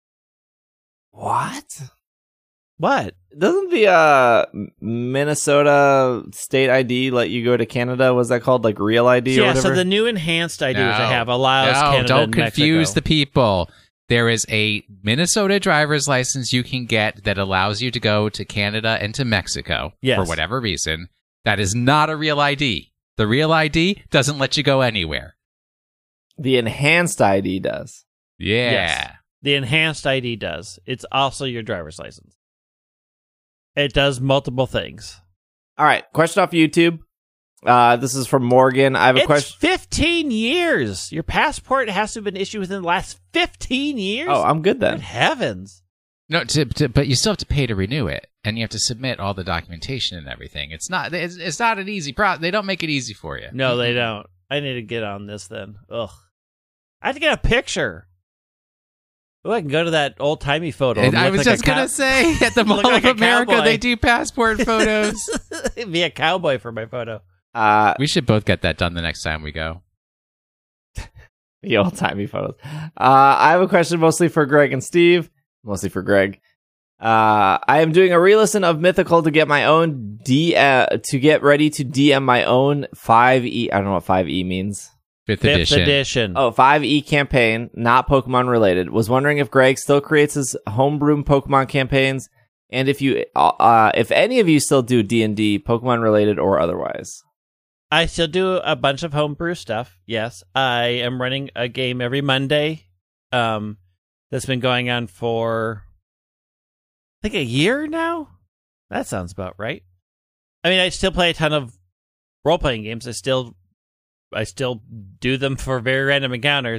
What? What? Doesn't the uh, Minnesota state I D let you go to Canada? Was that called like Real I D or yeah, whatever? so the new enhanced I D, which I No. have, allows no, Canada don't and confuse Mexico. the people. There is a Minnesota driver's license you can get that allows you to go to Canada and to Mexico Yes. for whatever reason. That is not a real I D. The real I D doesn't let you go anywhere. The enhanced I D does. Yeah. Yes. The enhanced I D does. It's also your driver's license. It does multiple things. All right, question off YouTube. Uh, this is from Morgan. I have a It's question. fifteen years. Your passport has to have been issued within the last fifteen years. Oh, I'm good Good then. heavens. No, to, to, but you still have to pay to renew it, and you have to submit all the documentation and everything. It's not. It's, it's not an easy process. They don't make it easy for you. No, they don't. I need to get on this then. Ugh. I have to get a picture. Oh, I can go to that old timey photo. and And I look was like just a cow- gonna say at the Look Mall like of a America cowboy. they do passport photos. Be a cowboy for my photo. Uh, We should both get that done the next time we go. the old timey photos. Uh, I have a question mostly for Greg and Steve. Mostly for Greg. Uh, I am doing a re-listen of Mythical to get my own D uh, to get ready to D M my own five E. I don't know what five E means. Fifth, Fifth edition. edition. Oh, five E campaign, not Pokemon related. Was wondering if Greg still creates his homebrew Pokemon campaigns, and if you, uh, if any of you still do D and D, Pokemon related or otherwise. I still do a bunch of homebrew stuff. Yes, I am running a game every Monday. Um, that's been going on for I think a year now. That sounds about right. I mean, I still play a ton of role playing games. I still, I still do them for very random encounters.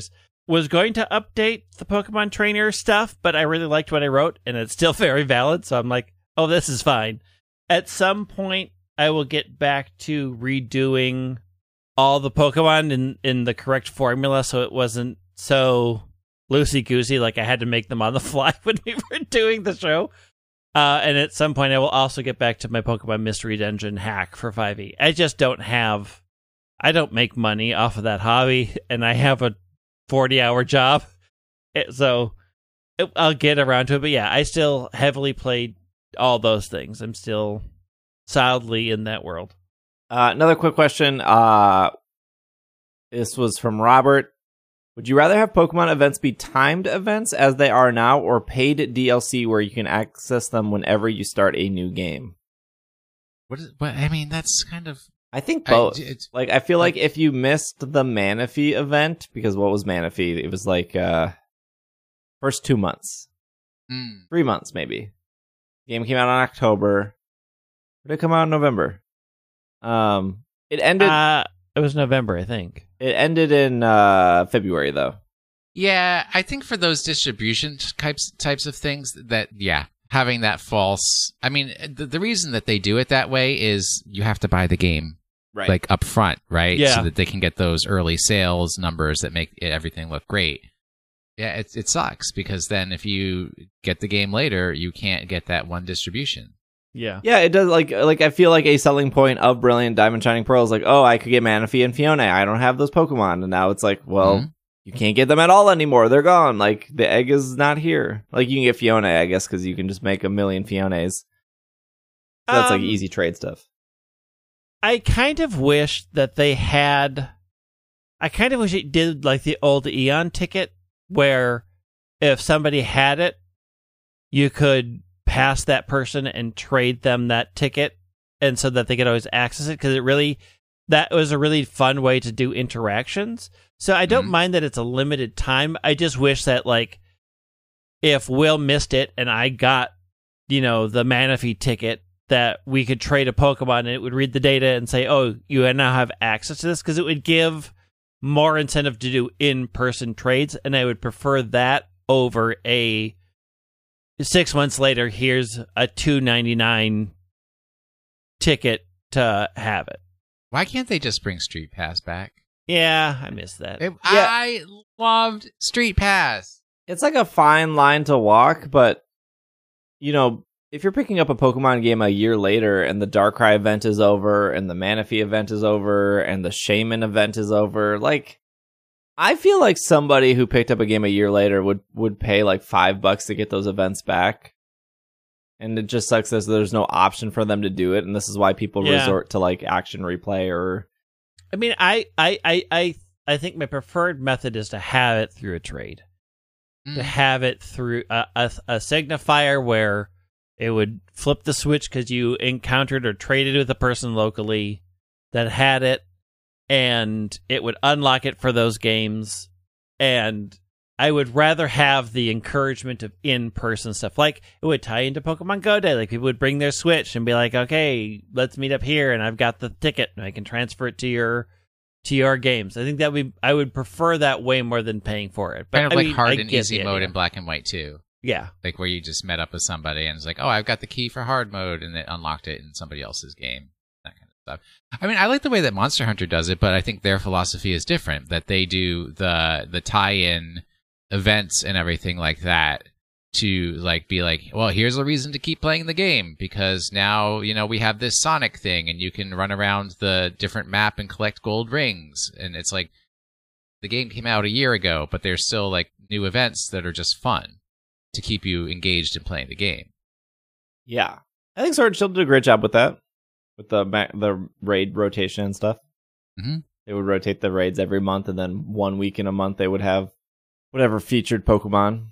was going to update the Pokemon Trainer stuff, but I really liked what I wrote, and it's still very valid, so I'm like, oh, this is fine. At some point, I will get back to redoing all the Pokemon in, in the correct formula, so it wasn't so loosey-goosey, like I had to make them on the fly when we were doing the show. Uh, and at some point, I will also get back to my Pokemon Mystery Dungeon hack for five E. I just don't have... I don't make money off of that hobby, and I have a forty-hour job, so it, I'll get around to it. But yeah, I still heavily played all those things. I'm still solidly in that world. Uh, another quick question. Uh, this was from Robert. Would you rather have Pokemon events be timed events as they are now, or paid D L C where you can access them whenever you start a new game? What is? What I mean, that's kind of. I think both. I, it's, like, I feel like if you missed the Manaphy event, because what was Manaphy? It was like uh, first two months, mm. three months maybe. Game came out in October. Did it come out in November? Um, it ended. Uh, it was November, I think. It ended in uh, February, though. Yeah, I think for those distribution types types of things, that yeah, having that false. I mean, the, the reason that they do it that way is you have to buy the game, right, like up front, right? Yeah. So that they can get those early sales numbers that make it, everything look great. Yeah, it it sucks because then if you get the game later, you can't get that one distribution. Yeah. Yeah, it does. Like, like I feel like a selling point of Brilliant Diamond Shining Pearl is like, oh, I could get Manaphy and Fiona. I don't have those Pokemon, and now it's like, well, mm-hmm. you can't get them at all anymore. They're gone. Like, the egg is not here. Like, you can get Fiona, I guess, because you can just make a million Fionas. So that's Um, like easy trade stuff. I kind of wish that they had. I kind of wish it did like the old Eon ticket, where if somebody had it, you could pass that person and trade them that ticket, and so that they could always access it, because it really that was a really fun way to do interactions. So I don't mm-hmm. mind that it's a limited time. I just wish that, like, if Will missed it and I got, you know, the Manaphy ticket, that we could trade a Pokemon and it would read the data and say, oh, you now have access to this, because it would give more incentive to do in-person trades, and I would prefer that over a six months later, here's a two ninety-nine ticket to have it. Why can't they just bring Street Pass back? Yeah, I missed that. It, I loved Street Pass. It's like a fine line to walk, but, you know, if you're picking up a Pokemon game a year later and the Darkrai event is over and the Manaphy event is over and the Shaman event is over, like, I feel like somebody who picked up a game a year later would, would pay like five bucks to get those events back. And it just sucks that there's no option for them to do it. And this is why people Yeah. resort to like action replay or... I mean, I, I, I, I, I think my preferred method is to have it through a trade. Mm. To have it through a, a, a signifier where it would flip the switch because you encountered or traded with a person locally that had it, and it would unlock it for those games. And I would rather have the encouragement of in-person stuff. Like, it would tie into Pokemon Go Day. Like, people would bring their Switch and be like, okay, let's meet up here, and I've got the ticket, and I can transfer it to your to your games. I think that we I would prefer that way more than paying for it. But Kind of I like mean, hard I and get easy the mode idea. in Black and White too. Yeah. Like where you just met up with somebody and it's like, oh, I've got the key for hard mode, and it unlocked it in somebody else's game. That kind of stuff. I mean, I like the way that Monster Hunter does it, but I think their philosophy is different. That they do the the tie-in events and everything like that to like be like, well, here's a reason to keep playing the game, because now, you know, we have this Sonic thing and you can run around the different map and collect gold rings. And it's like, the game came out a year ago, but there's still like new events that are just fun to keep you engaged in playing the game. Yeah. I think Sword and Shield did a great job with that. With the ma- the raid rotation and stuff. Mm-hmm. They would rotate the raids every month, and then one week in a month they would have whatever featured Pokemon.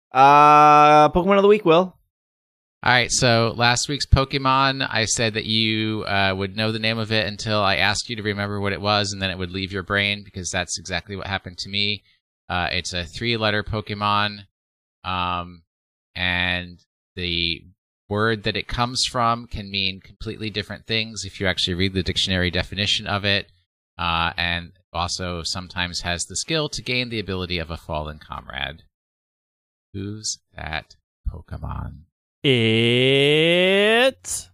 Uh, Pokemon of the week, Will. All right, so last week's Pokemon, I said that you uh, would know the name of it until I asked you to remember what it was, and then it would leave your brain, because that's exactly what happened to me. Uh, it's a three-letter Pokemon, um, and the word that it comes from can mean completely different things if you actually read the dictionary definition of it. uh, and also sometimes has the skill to gain the ability of a fallen comrade. Who's that Pokemon? It's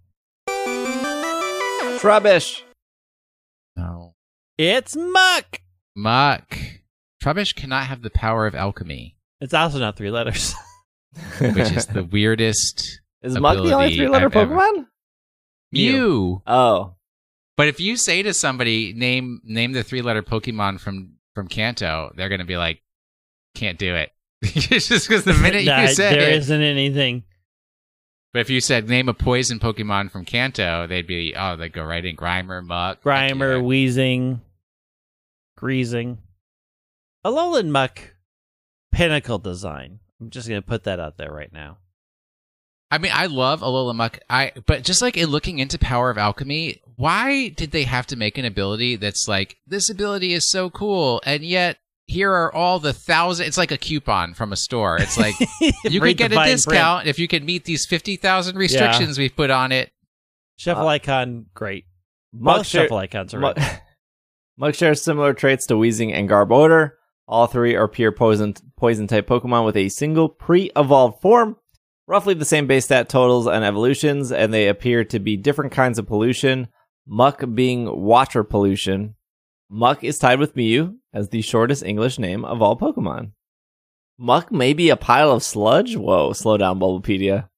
Trubbish. No. it's Muck. Muck. Trubbish cannot have the power of alchemy, It's also not three letters. which is the weirdest. Is Muck the only ability three-letter I've ever- Pokemon? Mew. Oh. But if you say to somebody, name name the three-letter Pokemon from, from Kanto, they're going to be like, can't do it. It's just because the minute Nah, you said there it. isn't anything. But if you said, name a poison Pokemon from Kanto, they'd be, oh, they'd go right in. Grimer, Muck. heck Grimer, yeah. Wheezing, Greasing. Alolan Muck, pinnacle design. I'm just going to put that out there right now. I mean, I love Alola Muck, I, but just like in looking into Power of Alchemy, why did they have to make an ability that's like, this ability is so cool, and yet here are all the thousand, it's like a coupon from a store. It's like, you Read could get the a fine discount print. if you could meet these fifty thousand restrictions we've put on it. Shuffle Uh, icon, great. Muck Most share- shuffle icons are Muck, right. Muck shares similar traits to Weezing and Garbodor. All three are pure poison poison type Pokemon with a single pre-evolved form. Roughly the same base stat totals and evolutions, and they appear to be different kinds of pollution. Muck being water pollution. Muck is tied with Mew as the shortest English name of all Pokemon. Muck may be a pile of sludge? Whoa, slow down, Bulbapedia.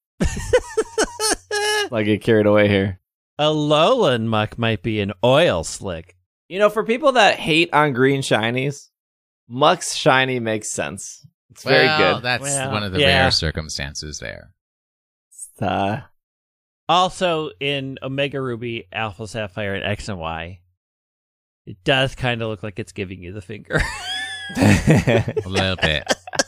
I get carried away here. Alolan Muck might be an oil slick. You know, for people that hate on green shinies, Muck's shiny makes sense. It's very Well, good. that's Well, one of the yeah. rare circumstances there. Uh, Also, in Omega Ruby, Alpha Sapphire, and X and Y, it does kind of look like it's giving you the finger. A little bit.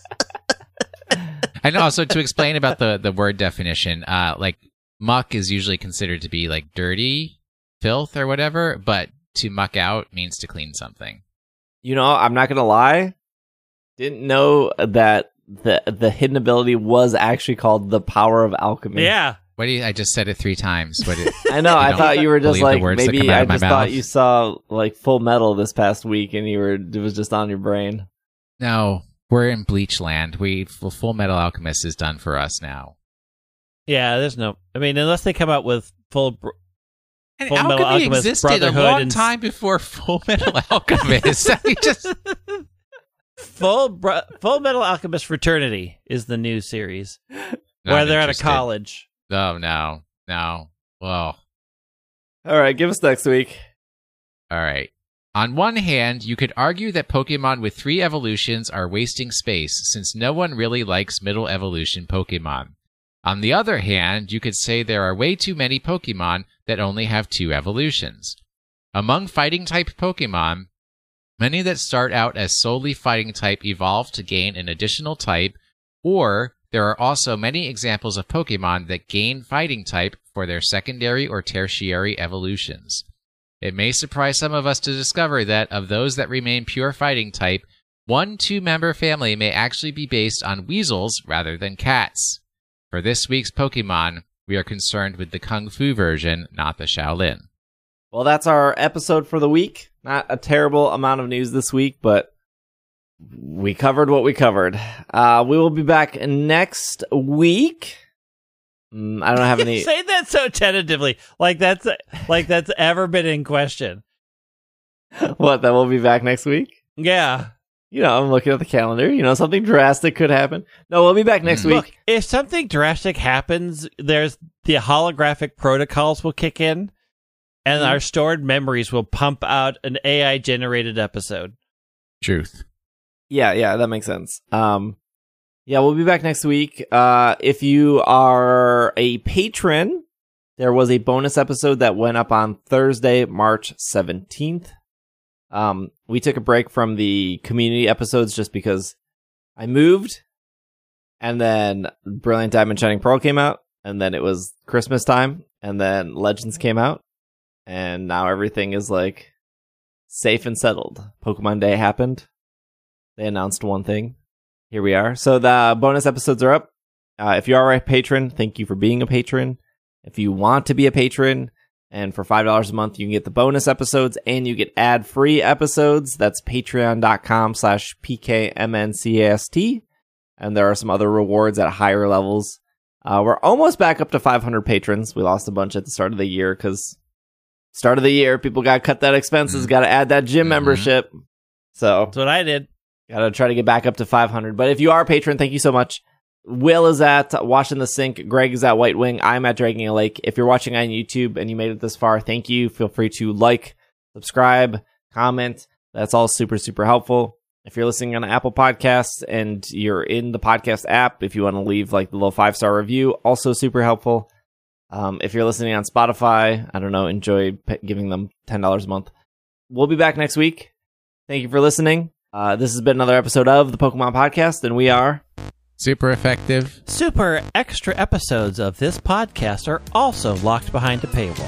And also to explain about the, the word definition, uh, like muck is usually considered to be like dirty, filth, or whatever, but to muck out means to clean something. you know, I'm not gonna lie. Didn't know that the the hidden ability was actually called the Power of Alchemy. yeah. What do you? I just said it three times. What? Did, I know. You I don't thought you were just believe the like words that maybe. come out I of my just thought mouth? you saw like Full Metal this past week, and you were it was just on your brain. no, we're in Bleach Land. We Full Metal Alchemist is done for us now. Yeah, there's no... I mean, unless they come out with full... Br- And Full Metal alchemy Alchemist existed a Brotherhood long and- time before Full Metal Alchemist. I mean, just Full br- Full Metal Alchemist Fraternity is the new series. not where they're interested. at a college. Oh no, no. Well, All right, give us next week. all right. On one hand, you could argue that Pokemon with three evolutions are wasting space, since no one really likes middle evolution Pokemon. On the other hand, you could say there are way too many Pokemon that only have two evolutions. Among fighting-type Pokemon, many that start out as solely fighting-type evolve to gain an additional type, or there are also many examples of Pokemon that gain fighting-type for their secondary or tertiary evolutions. It may surprise some of us to discover that, of those that remain pure fighting-type, one two-member family may actually be based on weasels rather than cats. For this week's Pokemon, we are concerned with the Kung Fu version, not the Shaolin. Well, that's our episode for the week. Not a terrible amount of news this week, but we covered what we covered. Uh, we will be back next week. Mm, I don't have any. Say that so tentatively, like that's like that's ever been in question. What? That we'll be back next week? Yeah. You know, I'm looking at the calendar. You know, something drastic could happen. No, we'll be back next Mm. week. Look, if something drastic happens, there's the holographic protocols will kick in, and Mhm. our stored memories will pump out an A I generated episode. Truth. Yeah, yeah, that makes sense. Um, yeah, we'll be back next week. Uh, if you are a patron, there was a bonus episode that went up on Thursday, March seventeenth. Um, we took a break from the community episodes just because I moved, and then Brilliant Diamond Shining Pearl came out, and then it was Christmas time, and then Legends came out, and now everything is like safe and settled. Pokemon Day happened. They announced one thing. Here we are. So the bonus episodes are up. Uh, if you are a patron, thank you for being a patron. If you want to be a patron And for five dollars a month, you can get the bonus episodes and you get ad-free episodes. That's patreon.com slash PKMNCAST. And there are some other rewards at higher levels. Uh, we're almost back up to five hundred patrons. We lost a bunch at the start of the year because start of the year, people got to cut that expenses, mm-hmm. got to add that gym mm-hmm. membership. So that's what I did. Got to try to get back up to five hundred. But if you are a patron, thank you so much. Will is at Washing the Sink. Greg is at White Wing. I'm at Dragging a Lake. If you're watching on YouTube and you made it this far, thank you. Feel free to like, subscribe, comment. That's all super, super helpful. If you're listening on Apple Podcasts and you're in the podcast app, if you want to leave like the little five-star review, also super helpful. Um, if you're listening on Spotify, I don't know, enjoy p- giving them ten dollars a month. We'll be back next week. Thank you for listening. Uh, this has been another episode of the Pokemon Podcast, and we are... Super effective. Super extra episodes of this podcast are also locked behind a paywall.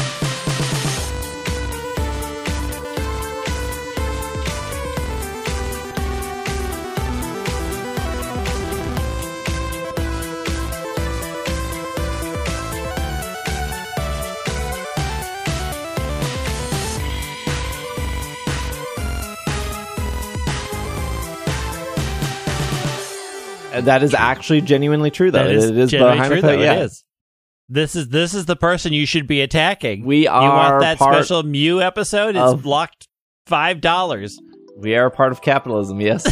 That is actually genuinely true, though. That is it is genuinely true, though. Yeah. It is. This is this is the person you should be attacking. We are You want that part special Mew episode? It's of- locked five dollars. We are a part of capitalism, yes.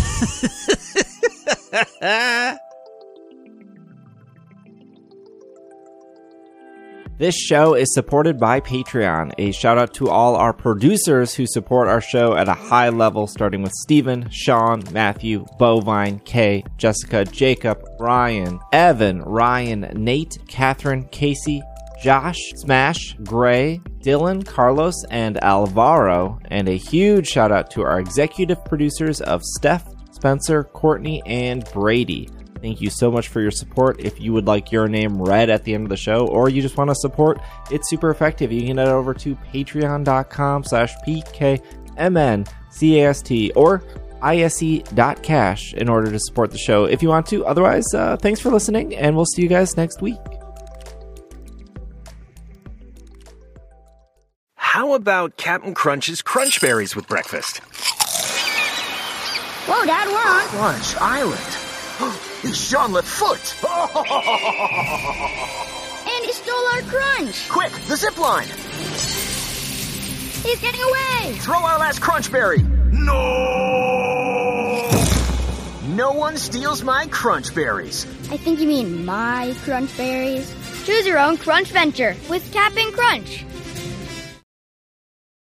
This show is supported by Patreon. A shout out to all our producers who support our show at a high level, starting with Steven, Sean, Matthew, Bovine, Kay, Jessica, Jacob, Ryan, Evan, Ryan, Nate, Catherine, Casey, Josh, Smash, Gray, Dylan, Carlos, and Alvaro. And a huge shout out to our executive producers of Steph, Spencer, Courtney, and Brady. Thank you so much for your support. If you would like your name read at the end of the show, or you just want to support, it's super effective. You can head over to patreon.com slash PKMNCAST or ise.cash in order to support the show if you want to. Otherwise, uh, thanks for listening, and we'll see you guys next week. How about Captain Crunch's Crunch Berries with breakfast? Whoa, Dad, we're on Crunch Island. It's Jean-Lit Foot. And he stole our crunch. Quick, the zip line. He's getting away. Throw our last Crunch Berry. No! No one steals my Crunch Berries. I think you mean my crunch berries. Choose your own crunch venture with Cap'n Crunch.